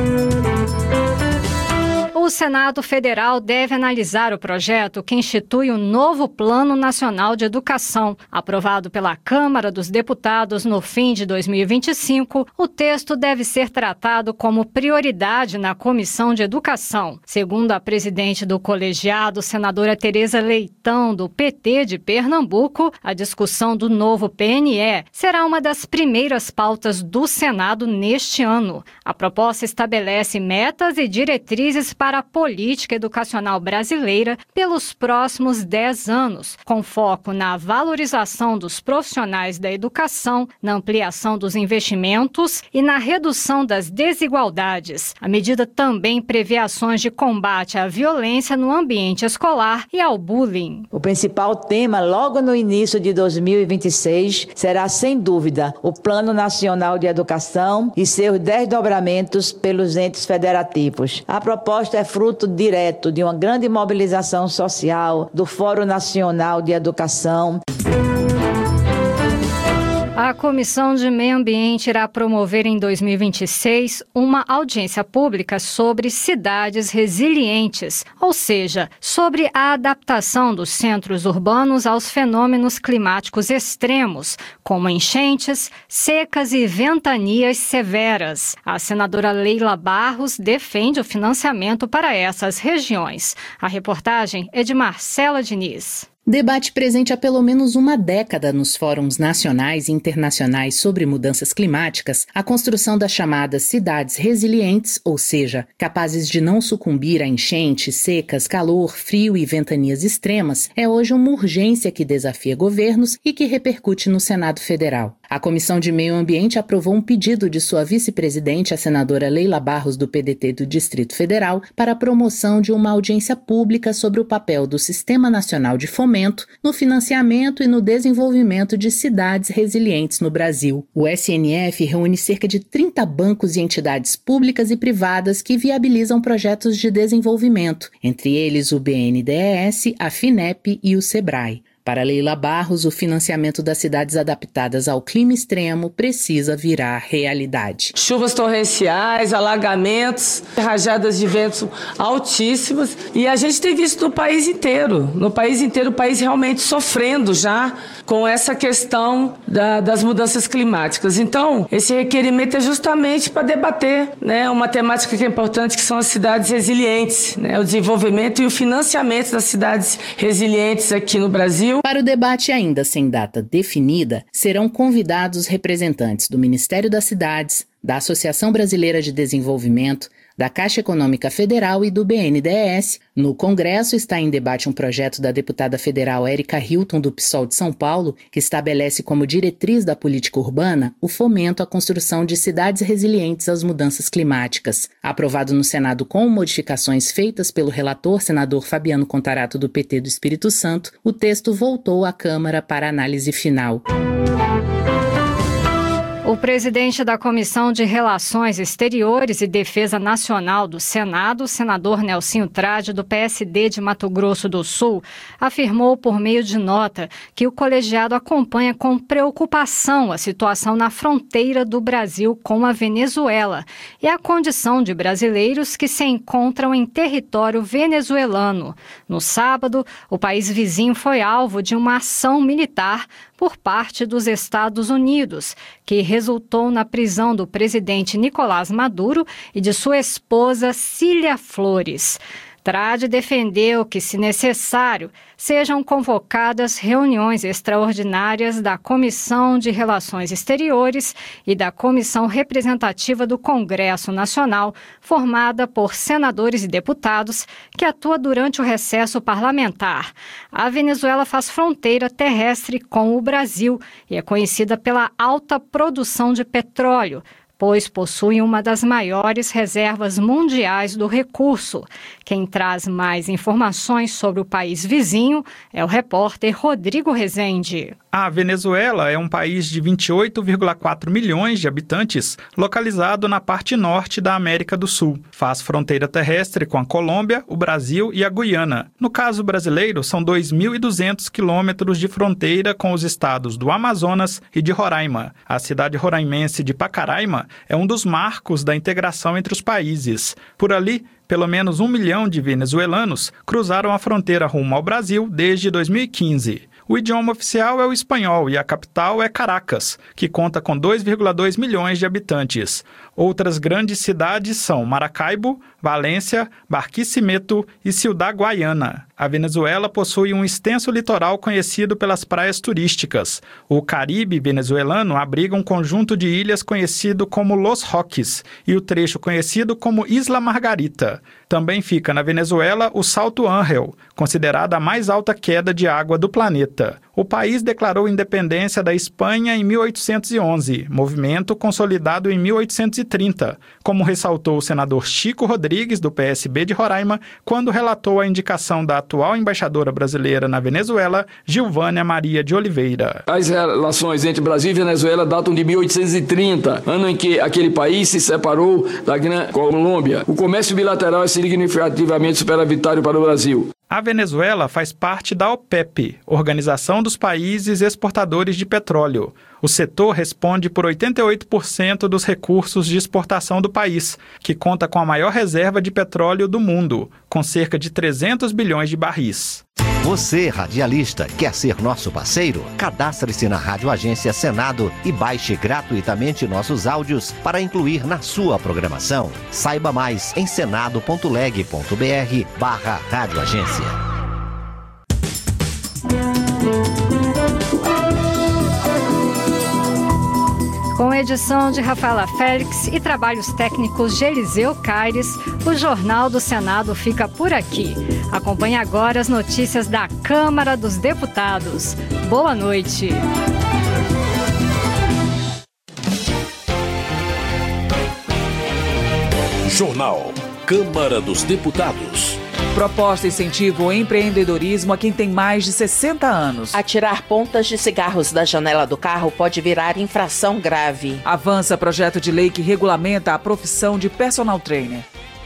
O Senado Federal deve analisar o projeto que institui o novo Plano Nacional de Educação. Aprovado pela Câmara dos Deputados no fim de dois mil e vinte e cinco, o texto deve ser tratado como prioridade na Comissão de Educação. Segundo a presidente do colegiado, senadora Tereza Leitão, do P T de Pernambuco, a discussão do novo P N E será uma das primeiras pautas do Senado neste ano. A proposta estabelece metas e diretrizes para para a política educacional brasileira pelos próximos dez anos, com foco na valorização dos profissionais da educação, na ampliação dos investimentos e na redução das desigualdades. A medida também prevê ações de combate à violência no ambiente escolar e ao bullying. O principal tema, logo no início de dois mil e vinte e seis, será, sem dúvida, o Plano Nacional de Educação e seus desdobramentos pelos entes federativos. A proposta é fruto direto de uma grande mobilização social do Fórum Nacional de Educação. A Comissão de Meio Ambiente irá promover em dois mil e vinte e seis uma audiência pública sobre cidades resilientes, ou seja, sobre a adaptação dos centros urbanos aos fenômenos climáticos extremos, como enchentes, secas e ventanias severas. A senadora Leila Barros defende o financiamento para essas regiões. A reportagem é de Marcela Diniz. Debate presente há pelo menos uma década nos fóruns nacionais e internacionais sobre mudanças climáticas, a construção das chamadas cidades resilientes, ou seja, capazes de não sucumbir a enchentes, secas, calor, frio e ventanias extremas, é hoje uma urgência que desafia governos e que repercute no Senado Federal. A Comissão de Meio Ambiente aprovou um pedido de sua vice-presidente, a senadora Leila Barros, do P D T do Distrito Federal, para a promoção de uma audiência pública sobre o papel do Sistema Nacional de Fomento no financiamento e no desenvolvimento de cidades resilientes no Brasil. O S N F reúne cerca de trinta bancos e entidades públicas e privadas que viabilizam projetos de desenvolvimento, entre eles o B N D E S, a FINEP e o SEBRAE. Para Leila Barros, o financiamento das cidades adaptadas ao clima extremo precisa virar realidade. Chuvas torrenciais, alagamentos, rajadas de vento altíssimas, e a gente tem visto no país inteiro, no país inteiro, o país realmente sofrendo já com essa questão da, das mudanças climáticas. Então, esse requerimento é justamente para debater, né, uma temática que é importante, que são as cidades resilientes, né, o desenvolvimento e o financiamento das cidades resilientes aqui no Brasil. Para o debate ainda sem data definida, serão convidados representantes do Ministério das Cidades, da Associação Brasileira de Desenvolvimento, da Caixa Econômica Federal e do B N D E S. No Congresso está em debate um projeto da deputada federal Érica Hilton, do PSOL de São Paulo, que estabelece como diretriz da política urbana o fomento à construção de cidades resilientes às mudanças climáticas. Aprovado no Senado com modificações feitas pelo relator, senador Fabiano Contarato, do P T do Espírito Santo, o texto voltou à Câmara para análise final. O presidente da Comissão de Relações Exteriores e Defesa Nacional do Senado, senador Nelsinho Trade, do P S D de Mato Grosso do Sul, afirmou por meio de nota que o colegiado acompanha com preocupação a situação na fronteira do Brasil com a Venezuela e a condição de brasileiros que se encontram em território venezuelano. No sábado, o país vizinho foi alvo de uma ação militar por parte dos Estados Unidos, que resultou na prisão do presidente Nicolás Maduro e de sua esposa Cília Flores. Trade defendeu que, se necessário, sejam convocadas reuniões extraordinárias da Comissão de Relações Exteriores e da Comissão Representativa do Congresso Nacional, formada por senadores e deputados, que atua durante o recesso parlamentar. A Venezuela faz fronteira terrestre com o Brasil e é conhecida pela alta produção de petróleo, pois possui uma das maiores reservas mundiais do recurso. Quem traz mais informações sobre o país vizinho é o repórter Rodrigo Rezende. A Venezuela é um país de vinte e oito vírgula quatro milhões de habitantes, localizado na parte norte da América do Sul. Faz fronteira terrestre com a Colômbia, o Brasil e a Guiana. No caso brasileiro, são dois mil e duzentos quilômetros de fronteira com os estados do Amazonas e de Roraima. A cidade roraimense de Pacaraima é um dos marcos da integração entre os países. Por ali, pelo menos um milhão de venezuelanos cruzaram a fronteira rumo ao Brasil desde dois mil e quinze. O idioma oficial é o espanhol e a capital é Caracas, que conta com dois vírgula dois milhões de habitantes. Outras grandes cidades são Maracaibo, Valência, Barquisimeto e Ciudad Guayana. A Venezuela possui um extenso litoral conhecido pelas praias turísticas. O Caribe venezuelano abriga um conjunto de ilhas conhecido como Los Roques e o trecho conhecido como Isla Margarita. Também fica na Venezuela o Salto Ángel, considerada a mais alta queda de água do planeta. O país declarou independência da Espanha em mil oitocentos e onze, movimento consolidado em mil oitocentos e trinta, como ressaltou o senador Chico Rodrigues, do P S B de Roraima, quando relatou a indicação da atual embaixadora brasileira na Venezuela, Gilvânia Maria de Oliveira. As relações entre Brasil e Venezuela datam de mil oitocentos e trinta, ano em que aquele país se separou da Grã Colômbia. O comércio bilateral é significativamente superavitário para o Brasil. A Venezuela faz parte da OPEP, Organização dos Países Exportadores de Petróleo. O setor responde por oitenta e oito por cento dos recursos de exportação do país, que conta com a maior reserva de petróleo do mundo, com cerca de trezentos bilhões de barris. Você, radialista, quer ser nosso parceiro? Cadastre-se na Rádio Agência Senado e baixe gratuitamente nossos áudios para incluir na sua programação. Saiba mais em senado.leg.br barra Rádio Agência. Com edição de Rafaela Félix e trabalhos técnicos de Eliseu Caires, o Jornal do Senado fica por aqui. Acompanhe agora as notícias da Câmara dos Deputados. Boa noite. Jornal Câmara dos Deputados. Proposta incentiva o empreendedorismo a quem tem mais de sessenta anos. Atirar pontas de cigarros da janela do carro pode virar infração grave. Avança projeto de lei que regulamenta a profissão de personal trainer.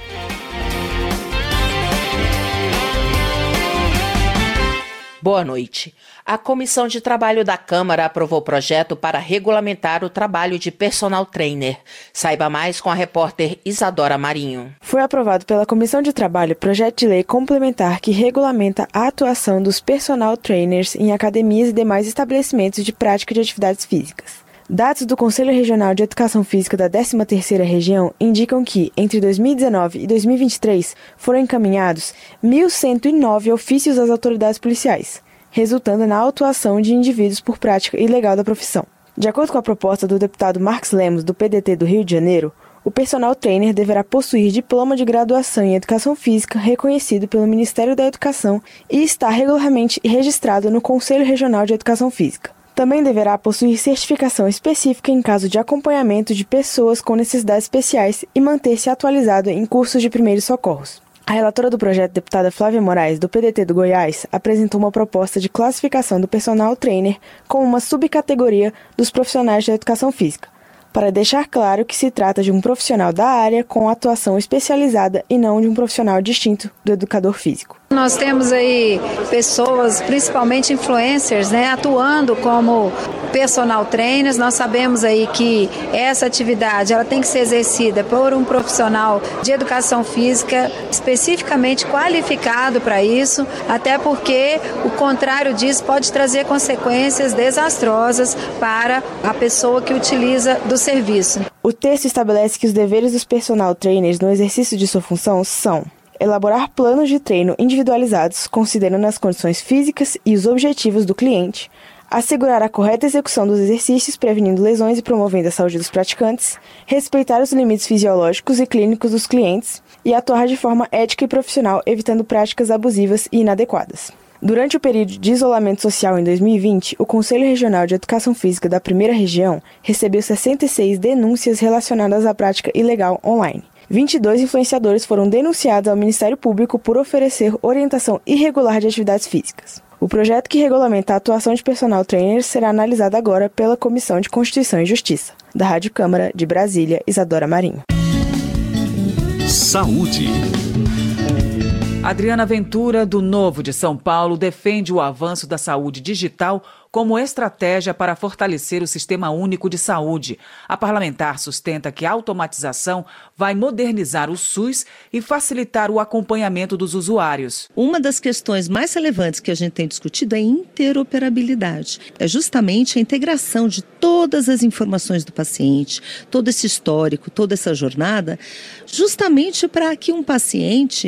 Boa noite. A Comissão de Trabalho da Câmara aprovou o projeto para regulamentar o trabalho de personal trainer. Saiba mais com a repórter Isadora Marinho. Foi aprovado pela Comissão de Trabalho projeto de lei complementar que regulamenta a atuação dos personal trainers em academias e demais estabelecimentos de prática de atividades físicas. Dados do Conselho Regional de Educação Física da décima terceira Região indicam que, entre dois mil e dezenove e dois mil e vinte e três, foram encaminhados mil cento e nove ofícios às autoridades policiais, resultando na autuação de indivíduos por prática ilegal da profissão. De acordo com a proposta do deputado Marcos Lemos, do P D T do Rio de Janeiro, o personal trainer deverá possuir diploma de graduação em Educação Física reconhecido pelo Ministério da Educação e estar regularmente registrado no Conselho Regional de Educação Física. Também deverá possuir certificação específica em caso de acompanhamento de pessoas com necessidades especiais e manter-se atualizado em cursos de primeiros socorros. A relatora do projeto, deputada Flávia Moraes, do P D T do Goiás, apresentou uma proposta de classificação do personal trainer como uma subcategoria dos profissionais da educação física, para deixar claro que se trata de um profissional da área com atuação especializada e não de um profissional distinto do educador físico. Nós temos aí pessoas, principalmente influencers, né, atuando como personal trainers. Nós sabemos aí que essa atividade ela tem que ser exercida por um profissional de educação física especificamente qualificado para isso, até porque o contrário disso pode trazer consequências desastrosas para a pessoa que utiliza do serviço. O texto estabelece que os deveres dos personal trainers no exercício de sua função são elaborar planos de treino individualizados, considerando as condições físicas e os objetivos do cliente, assegurar a correta execução dos exercícios, prevenindo lesões e promovendo a saúde dos praticantes, respeitar os limites fisiológicos e clínicos dos clientes e atuar de forma ética e profissional, evitando práticas abusivas e inadequadas. Durante o período de isolamento social em dois mil e vinte, o Conselho Regional de Educação Física da Primeira Região recebeu sessenta e seis denúncias relacionadas à prática ilegal online. vinte e dois influenciadores foram denunciados ao Ministério Público por oferecer orientação irregular de atividades físicas. O projeto que regulamenta a atuação de personal trainers será analisado agora pela Comissão de Constituição e Justiça. Da Rádio Câmara de Brasília, Isadora Marinho. Saúde. Adriana Ventura, do Novo de São Paulo, defende o avanço da saúde digital como estratégia para fortalecer o Sistema Único de Saúde. A parlamentar sustenta que a automatização vai modernizar o SUS e facilitar o acompanhamento dos usuários. Uma das questões mais relevantes que a gente tem discutido é interoperabilidade. É justamente a integração de todas as informações do paciente, todo esse histórico, toda essa jornada, justamente para que um paciente,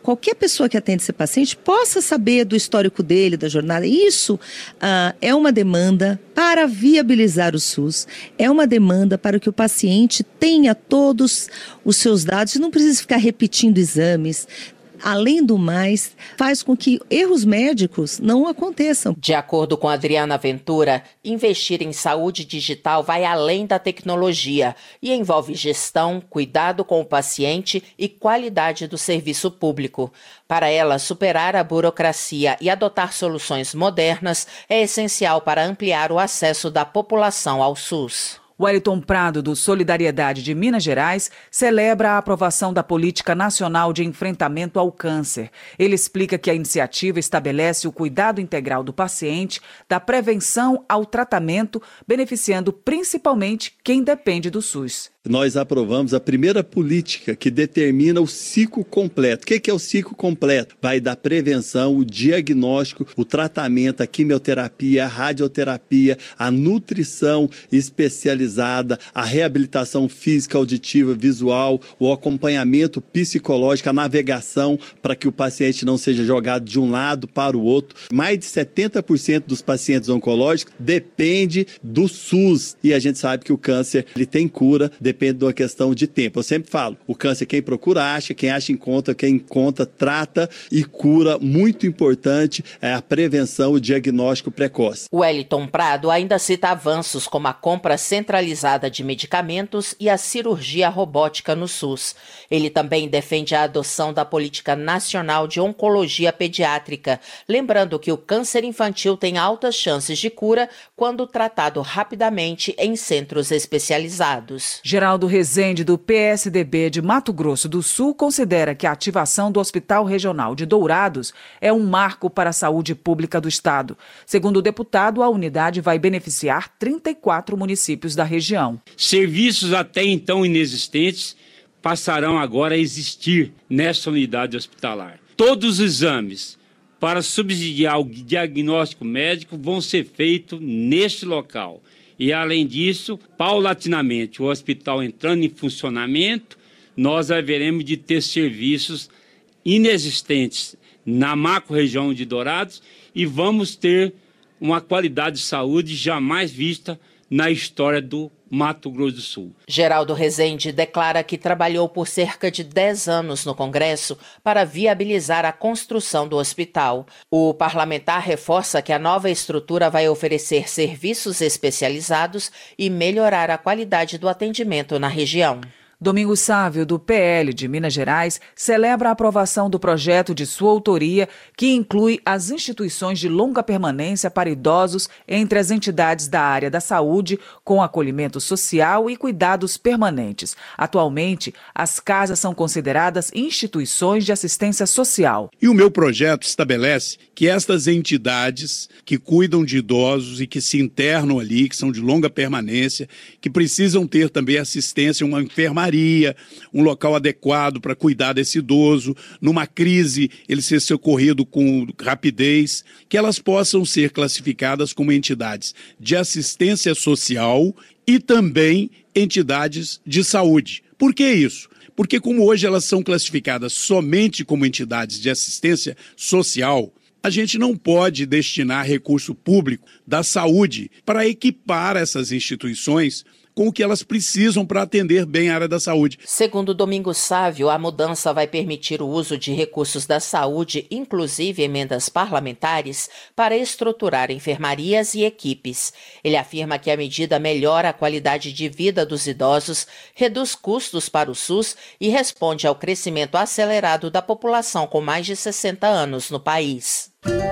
qualquer pessoa que atende esse paciente possa saber do histórico dele, da jornada. Isso ah, é uma demanda para viabilizar o SUS, é uma demanda para que o paciente tenha todos os seus dados e não precise ficar repetindo exames. Além do mais, faz com que erros médicos não aconteçam. De acordo com Adriana Ventura, investir em saúde digital vai além da tecnologia e envolve gestão, cuidado com o paciente e qualidade do serviço público. Para ela, superar a burocracia e adotar soluções modernas é essencial para ampliar o acesso da população ao SUS. Wellington Prado, do Solidariedade de Minas Gerais, celebra a aprovação da Política Nacional de Enfrentamento ao Câncer. Ele explica que a iniciativa estabelece o cuidado integral do paciente, da prevenção ao tratamento, beneficiando principalmente quem depende do SUS. Nós aprovamos a primeira política que determina o ciclo completo. O que é o ciclo completo? Vai da prevenção, o diagnóstico, o tratamento, a quimioterapia, a radioterapia, a nutrição especializada, a reabilitação física, auditiva, visual, o acompanhamento psicológico, a navegação para que o paciente não seja jogado de um lado para o outro. Mais de setenta por cento dos pacientes oncológicos depende do SUS e a gente sabe que o câncer ele tem cura, depende de uma questão de tempo. Eu sempre falo, o câncer quem procura acha, quem acha encontra, quem encontra trata e cura. Muito importante é a prevenção, o diagnóstico precoce. Wellington Prado ainda cita avanços como a compra centralizada de medicamentos e a cirurgia robótica no SUS. Ele também defende a adoção da Política Nacional de Oncologia Pediátrica, lembrando que o câncer infantil tem altas chances de cura quando tratado rapidamente em centros especializados. Geraldo Rezende, do P S D B de Mato Grosso do Sul, considera que a ativação do Hospital Regional de Dourados é um marco para a saúde pública do estado. Segundo o deputado, a unidade vai beneficiar trinta e quatro municípios da região. Serviços até então inexistentes passarão agora a existir nesta unidade hospitalar. Todos os exames para subsidiar o diagnóstico médico vão ser feitos neste local. E, além disso, paulatinamente, o hospital entrando em funcionamento, nós haveremos de ter serviços inexistentes na macro-região de Dourados e vamos ter uma qualidade de saúde jamais vista na história do Mato Grosso do Sul. Geraldo Rezende declara que trabalhou por cerca de dez anos no Congresso para viabilizar a construção do hospital. O parlamentar reforça que a nova estrutura vai oferecer serviços especializados e melhorar a qualidade do atendimento na região. Domingos Sávio, do P L de Minas Gerais, celebra a aprovação do projeto de sua autoria, que inclui as instituições de longa permanência para idosos entre as entidades da área da saúde, com acolhimento social e cuidados permanentes. Atualmente, as casas são consideradas instituições de assistência social. E o meu projeto estabelece que estas entidades que cuidam de idosos e que se internam ali, que são de longa permanência, que precisam ter também assistência, uma enfermaria, um local adequado para cuidar desse idoso, numa crise ele ser socorrido com rapidez, que elas possam ser classificadas como entidades de assistência social e também entidades de saúde. Por que isso? Porque como hoje elas são classificadas somente como entidades de assistência social, a gente não pode destinar recurso público da saúde para equipar essas instituições com o que elas precisam para atender bem a área da saúde. Segundo Domingos Sávio, a mudança vai permitir o uso de recursos da saúde, inclusive emendas parlamentares, para estruturar enfermarias e equipes. Ele afirma que a medida melhora a qualidade de vida dos idosos, reduz custos para o SUS e responde ao crescimento acelerado da população com mais de sessenta anos no país.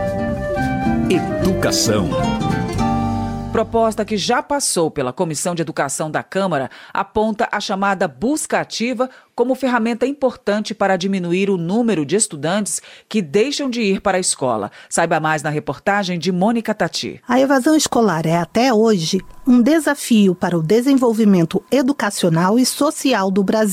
Educação. Proposta que já passou pela Comissão de Educação da Câmara aponta a chamada busca ativa como ferramenta importante para diminuir o número de estudantes que deixam de ir para a escola. Saiba mais na reportagem de Mônica Tati. A evasão escolar é até hoje um desafio para o desenvolvimento educacional e social do Brasil.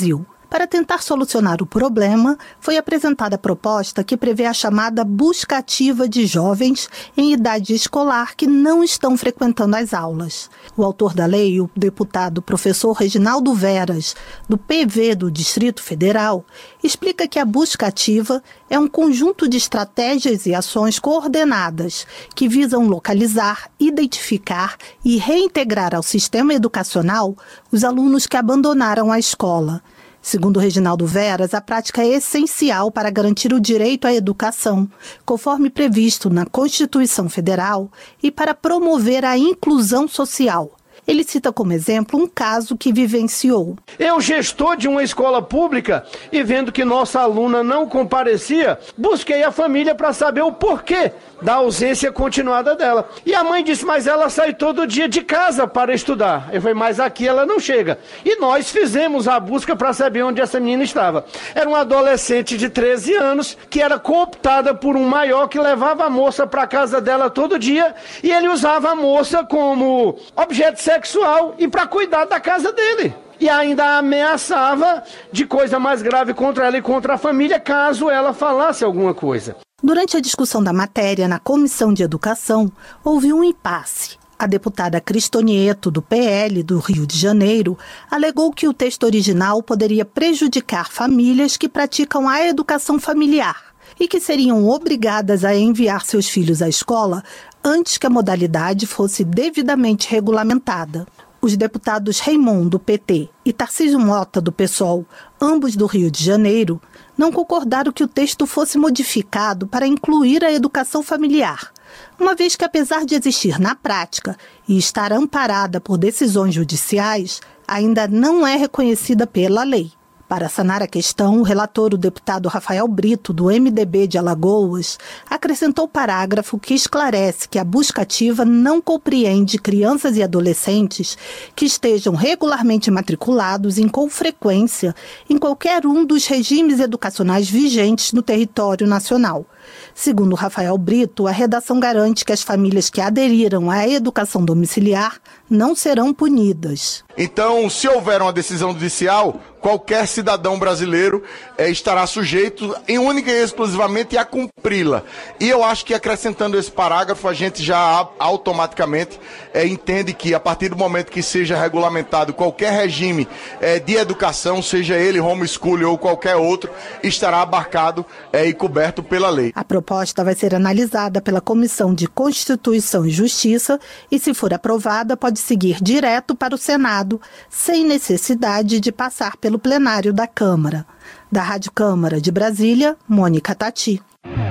Para tentar solucionar o problema, foi apresentada a proposta que prevê a chamada busca ativa de jovens em idade escolar que não estão frequentando as aulas. O autor da lei, o deputado professor Reginaldo Veras, do P V do Distrito Federal, explica que a busca ativa é um conjunto de estratégias e ações coordenadas que visam localizar, identificar e reintegrar ao sistema educacional os alunos que abandonaram a escola. Segundo Reginaldo Veras, a prática é essencial para garantir o direito à educação, conforme previsto na Constituição Federal, e para promover a inclusão social. Ele cita como exemplo um caso que vivenciou. Eu, gestor de uma escola pública, e vendo que nossa aluna não comparecia, busquei a família para saber o porquê da ausência continuada dela. E a mãe disse, mas ela sai todo dia de casa para estudar. Eu falei, mas aqui ela não chega. E nós fizemos a busca para saber onde essa menina estava. Era uma adolescente de treze anos, que era cooptada por um maior que levava a moça para casa dela todo dia, e ele usava a moça como objeto sexual e para cuidar da casa dele. E ainda a ameaçava de coisa mais grave contra ela e contra a família, caso ela falasse alguma coisa. Durante a discussão da matéria na Comissão de Educação, houve um impasse. A deputada Cristonieto, do P L do Rio de Janeiro, alegou que o texto original poderia prejudicar famílias que praticam a educação familiar e que seriam obrigadas a enviar seus filhos à escola antes que a modalidade fosse devidamente regulamentada. Os deputados Raimon, do P T, e Tarcísio Mota, do PSOL, ambos do Rio de Janeiro, não concordaram que o texto fosse modificado para incluir a educação familiar, uma vez que, apesar de existir na prática e estar amparada por decisões judiciais, ainda não é reconhecida pela lei. Para sanar a questão, o relator, o deputado Rafael Brito, do M D B de Alagoas, acrescentou parágrafo que esclarece que a busca ativa não compreende crianças e adolescentes que estejam regularmente matriculados e com frequência em qualquer um dos regimes educacionais vigentes no território nacional. Segundo Rafael Brito, a redação garante que as famílias que aderiram à educação domiciliar não serão punidas. Então, se houver uma decisão judicial, qualquer cidadão brasileiro é, estará sujeito em única e exclusivamente a cumpri-la. E eu acho que acrescentando esse parágrafo, a gente já automaticamente é, entende que a partir do momento que seja regulamentado qualquer regime é, de educação, seja ele homeschooling ou qualquer outro, estará abarcado é, e coberto pela lei. A proposta vai ser analisada pela Comissão de Constituição e Justiça e, se for aprovada, pode seguir direto para o Senado, sem necessidade de passar pelo plenário da Câmara. Da Rádio Câmara de Brasília, Mônica Tati.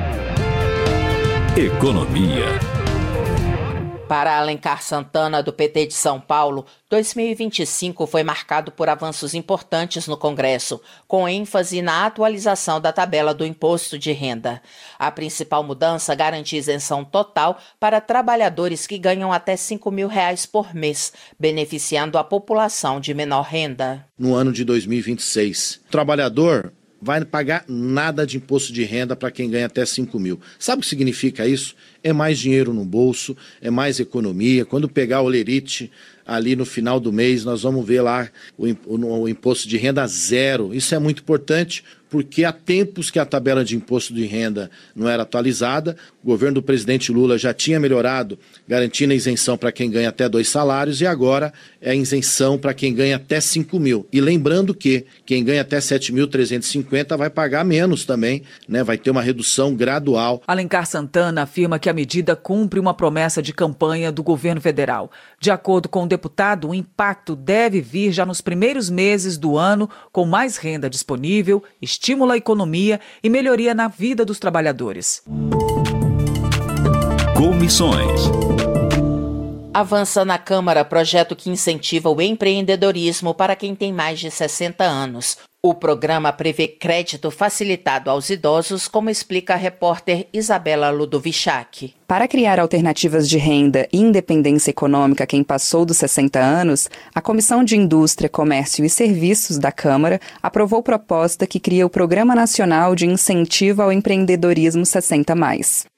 Economia. Para Alencar Santana, do P T de São Paulo, dois mil e vinte e cinco foi marcado por avanços importantes no Congresso, com ênfase na atualização da tabela do imposto de renda. A principal mudança garante isenção total para trabalhadores que ganham até cinco mil reais por mês, beneficiando a população de menor renda. No ano de dois mil e vinte e seis, o trabalhador vai pagar nada de imposto de renda para quem ganha até cinco mil. Sabe o que significa isso? É mais dinheiro no bolso, é mais economia. Quando pegar o lerite ali no final do mês, nós vamos ver lá o, o, o imposto de renda zero. Isso é muito importante, porque há tempos que a tabela de imposto de renda não era atualizada. O governo do presidente Lula já tinha melhorado, garantindo a isenção para quem ganha até dois salários, e agora é a isenção para quem ganha até cinco mil. E lembrando que quem ganha até sete mil trezentos e cinquenta vai pagar menos também, né? Vai ter uma redução gradual. Alencar Santana afirma que a medida cumpre uma promessa de campanha do governo federal. De acordo com o deputado, o impacto deve vir já nos primeiros meses do ano, com mais renda disponível, estimula a economia e melhoria na vida dos trabalhadores. Comissões. Avança na Câmara projeto que incentiva o empreendedorismo para quem tem mais de sessenta anos. O programa prevê crédito facilitado aos idosos, como explica a repórter Isabela Ludovichak. Para criar alternativas de renda e independência econômica a quem passou dos sessenta anos, a Comissão de Indústria, Comércio e Serviços da Câmara aprovou proposta que cria o Programa Nacional de Incentivo ao Empreendedorismo sessenta mais.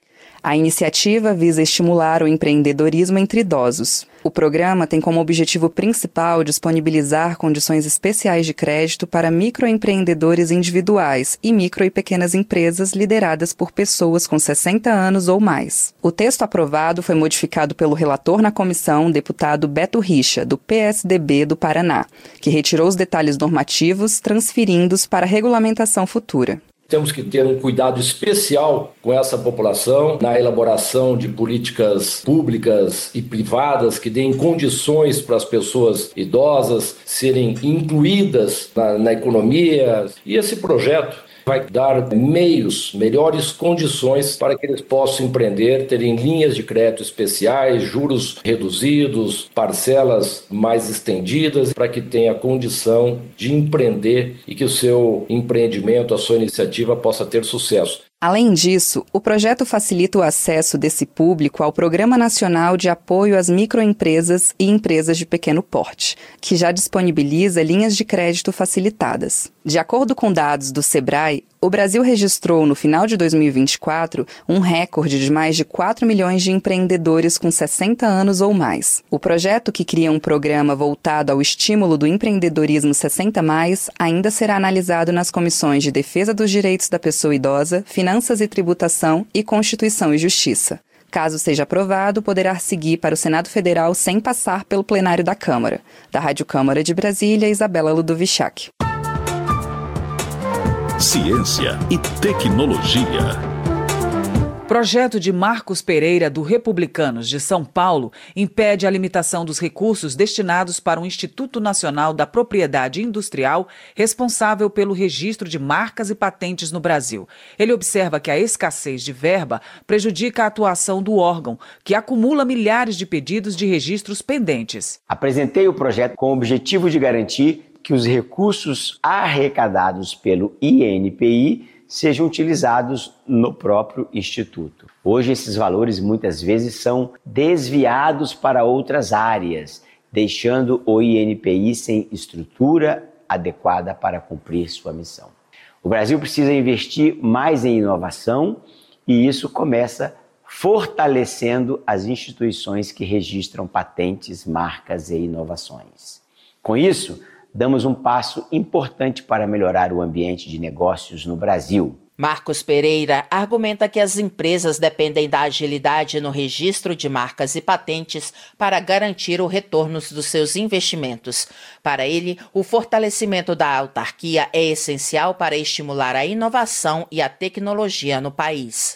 A iniciativa visa estimular o empreendedorismo entre idosos. O programa tem como objetivo principal disponibilizar condições especiais de crédito para microempreendedores individuais e micro e pequenas empresas lideradas por pessoas com sessenta anos ou mais. O texto aprovado foi modificado pelo relator na comissão, deputado Beto Richa, do P S D B do Paraná, que retirou os detalhes normativos, transferindo-os para regulamentação futura. Temos que ter um cuidado especial com essa população na elaboração de políticas públicas e privadas que deem condições para as pessoas idosas serem incluídas na, na economia. E esse projeto vai dar meios, melhores condições para que eles possam empreender, terem linhas de crédito especiais, juros reduzidos, parcelas mais estendidas, para que tenha condição de empreender e que o seu empreendimento, a sua iniciativa possa ter sucesso. Além disso, o projeto facilita o acesso desse público ao Programa Nacional de Apoio às Microempresas e Empresas de Pequeno Porte, que já disponibiliza linhas de crédito facilitadas. De acordo com dados do Sebrae, o Brasil registrou no final de dois mil e vinte e quatro um recorde de mais de quatro milhões de empreendedores com sessenta anos ou mais. O projeto, que cria um programa voltado ao estímulo do empreendedorismo sessenta mais, ainda será analisado nas comissões de Defesa dos Direitos da Pessoa Idosa, Finanças e Tributação e Constituição e Justiça. Caso seja aprovado, poderá seguir para o Senado Federal sem passar pelo plenário da Câmara. Da Rádio Câmara de Brasília, Isabela Ludovichak. Ciência e tecnologia. Projeto de Marcos Pereira, do Republicanos de São Paulo, impede a limitação dos recursos destinados para o Instituto Nacional da Propriedade Industrial, responsável pelo registro de marcas e patentes no Brasil. Ele observa que a escassez de verba prejudica a atuação do órgão, que acumula milhares de pedidos de registros pendentes. Apresentei o projeto com o objetivo de garantir que os recursos arrecadados pelo I N P I sejam utilizados no próprio Instituto. Hoje, esses valores muitas vezes são desviados para outras áreas, deixando o I N P I sem estrutura adequada para cumprir sua missão. O Brasil precisa investir mais em inovação e isso começa fortalecendo as instituições que registram patentes, marcas e inovações. Com isso, damos um passo importante para melhorar o ambiente de negócios no Brasil. Marcos Pereira argumenta que as empresas dependem da agilidade no registro de marcas e patentes para garantir o retorno dos seus investimentos. Para ele, o fortalecimento da autarquia é essencial para estimular a inovação e a tecnologia no país.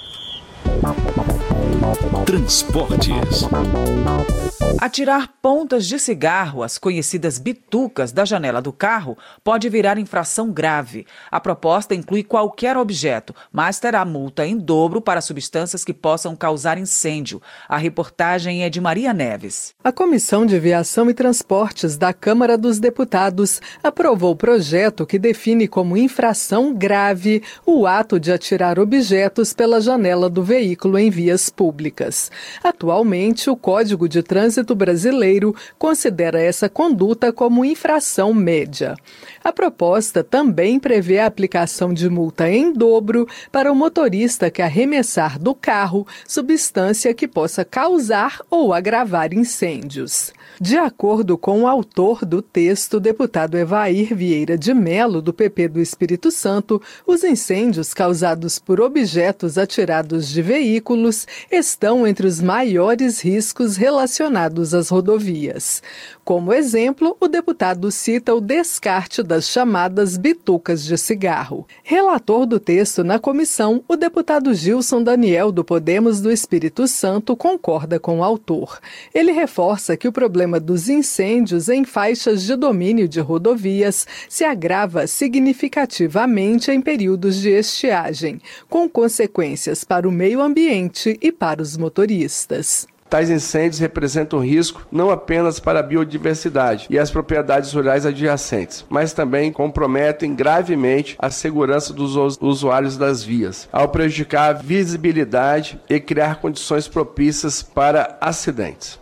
Transportes. Atirar pontas de cigarro, as conhecidas bitucas, da janela do carro pode virar infração grave. A proposta inclui qualquer objeto, mas terá multa em dobro para substâncias que possam causar incêndio. A reportagem é de Maria Neves. A Comissão de Viação e Transportes da Câmara dos Deputados aprovou o projeto que define como infração grave o ato de atirar objetos pela janela do veículo em vias públicas. Atualmente, o Código de Trânsito brasileiro considera essa conduta como infração média. A proposta também prevê a aplicação de multa em dobro para o motorista que arremessar do carro substância que possa causar ou agravar incêndios. De acordo com o autor do texto, o deputado Evair Vieira de Mello, do P P do Espírito Santo, os incêndios causados por objetos atirados de veículos estão entre os maiores riscos relacionados às rodovias. Como exemplo, o deputado cita o descarte das chamadas bitucas de cigarro. Relator do texto na comissão, o deputado Gilson Daniel, do Podemos do Espírito Santo, concorda com o autor. Ele reforça que o problema dos incêndios em faixas de domínio de rodovias se agrava significativamente em períodos de estiagem, com consequências para o meio ambiente e para os motoristas. Tais incêndios representam risco não apenas para a biodiversidade e as propriedades rurais adjacentes, mas também comprometem gravemente a segurança dos usuários das vias, ao prejudicar a visibilidade e criar condições propícias para acidentes.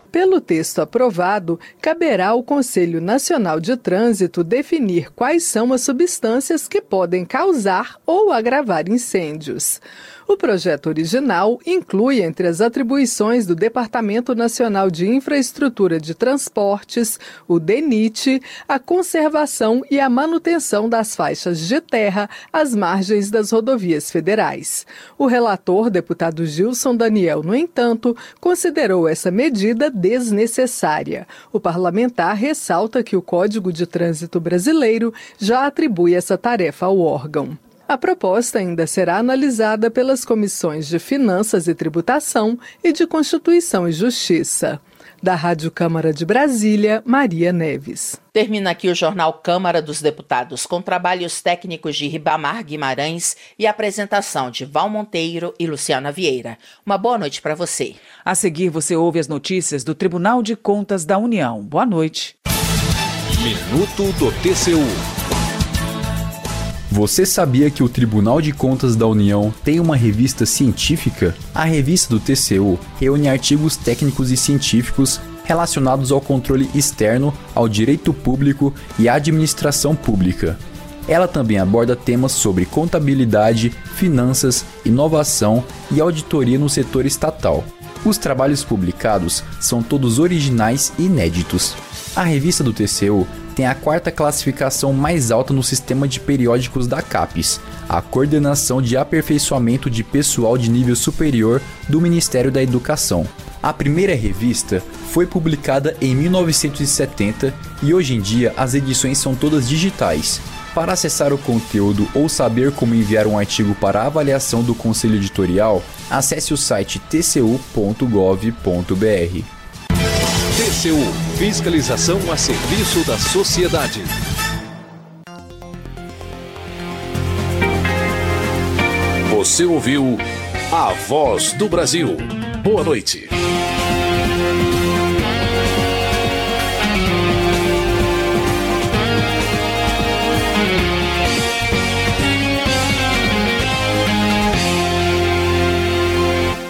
Pelo texto aprovado, caberá ao Conselho Nacional de Trânsito definir quais são as substâncias que podem causar ou agravar incêndios. O projeto original inclui entre as atribuições do Departamento Nacional de Infraestrutura de Transportes, o DENIT, a conservação e a manutenção das faixas de terra às margens das rodovias federais. O relator, deputado Gilson Daniel, no entanto, considerou essa medida desnecessária. O parlamentar ressalta que o Código de Trânsito Brasileiro já atribui essa tarefa ao órgão. A proposta ainda será analisada pelas comissões de Finanças e Tributação e de Constituição e Justiça. Da Rádio Câmara de Brasília, Maria Neves. Termina aqui o Jornal Câmara dos Deputados, com trabalhos técnicos de Ribamar Guimarães e apresentação de Val Monteiro e Luciana Vieira. Uma boa noite para você. A seguir, você ouve as notícias do Tribunal de Contas da União. Boa noite. Minuto do T C U. Você sabia que o Tribunal de Contas da União tem uma revista científica? A revista do T C U reúne artigos técnicos e científicos relacionados ao controle externo, ao direito público e à administração pública. Ela também aborda temas sobre contabilidade, finanças, inovação e auditoria no setor estatal. Os trabalhos publicados são todos originais e inéditos. A revista do T C U tem a quarta classificação mais alta no sistema de periódicos da CAPES, a Coordenação de Aperfeiçoamento de Pessoal de Nível Superior do Ministério da Educação. A primeira revista foi publicada em mil novecentos e setenta e hoje em dia as edições são todas digitais. Para acessar o conteúdo ou saber como enviar um artigo para a avaliação do Conselho Editorial, acesse o site t c u ponto gov ponto b r. T C U – Fiscalização a serviço da sociedade. Você ouviu A Voz do Brasil. Boa noite.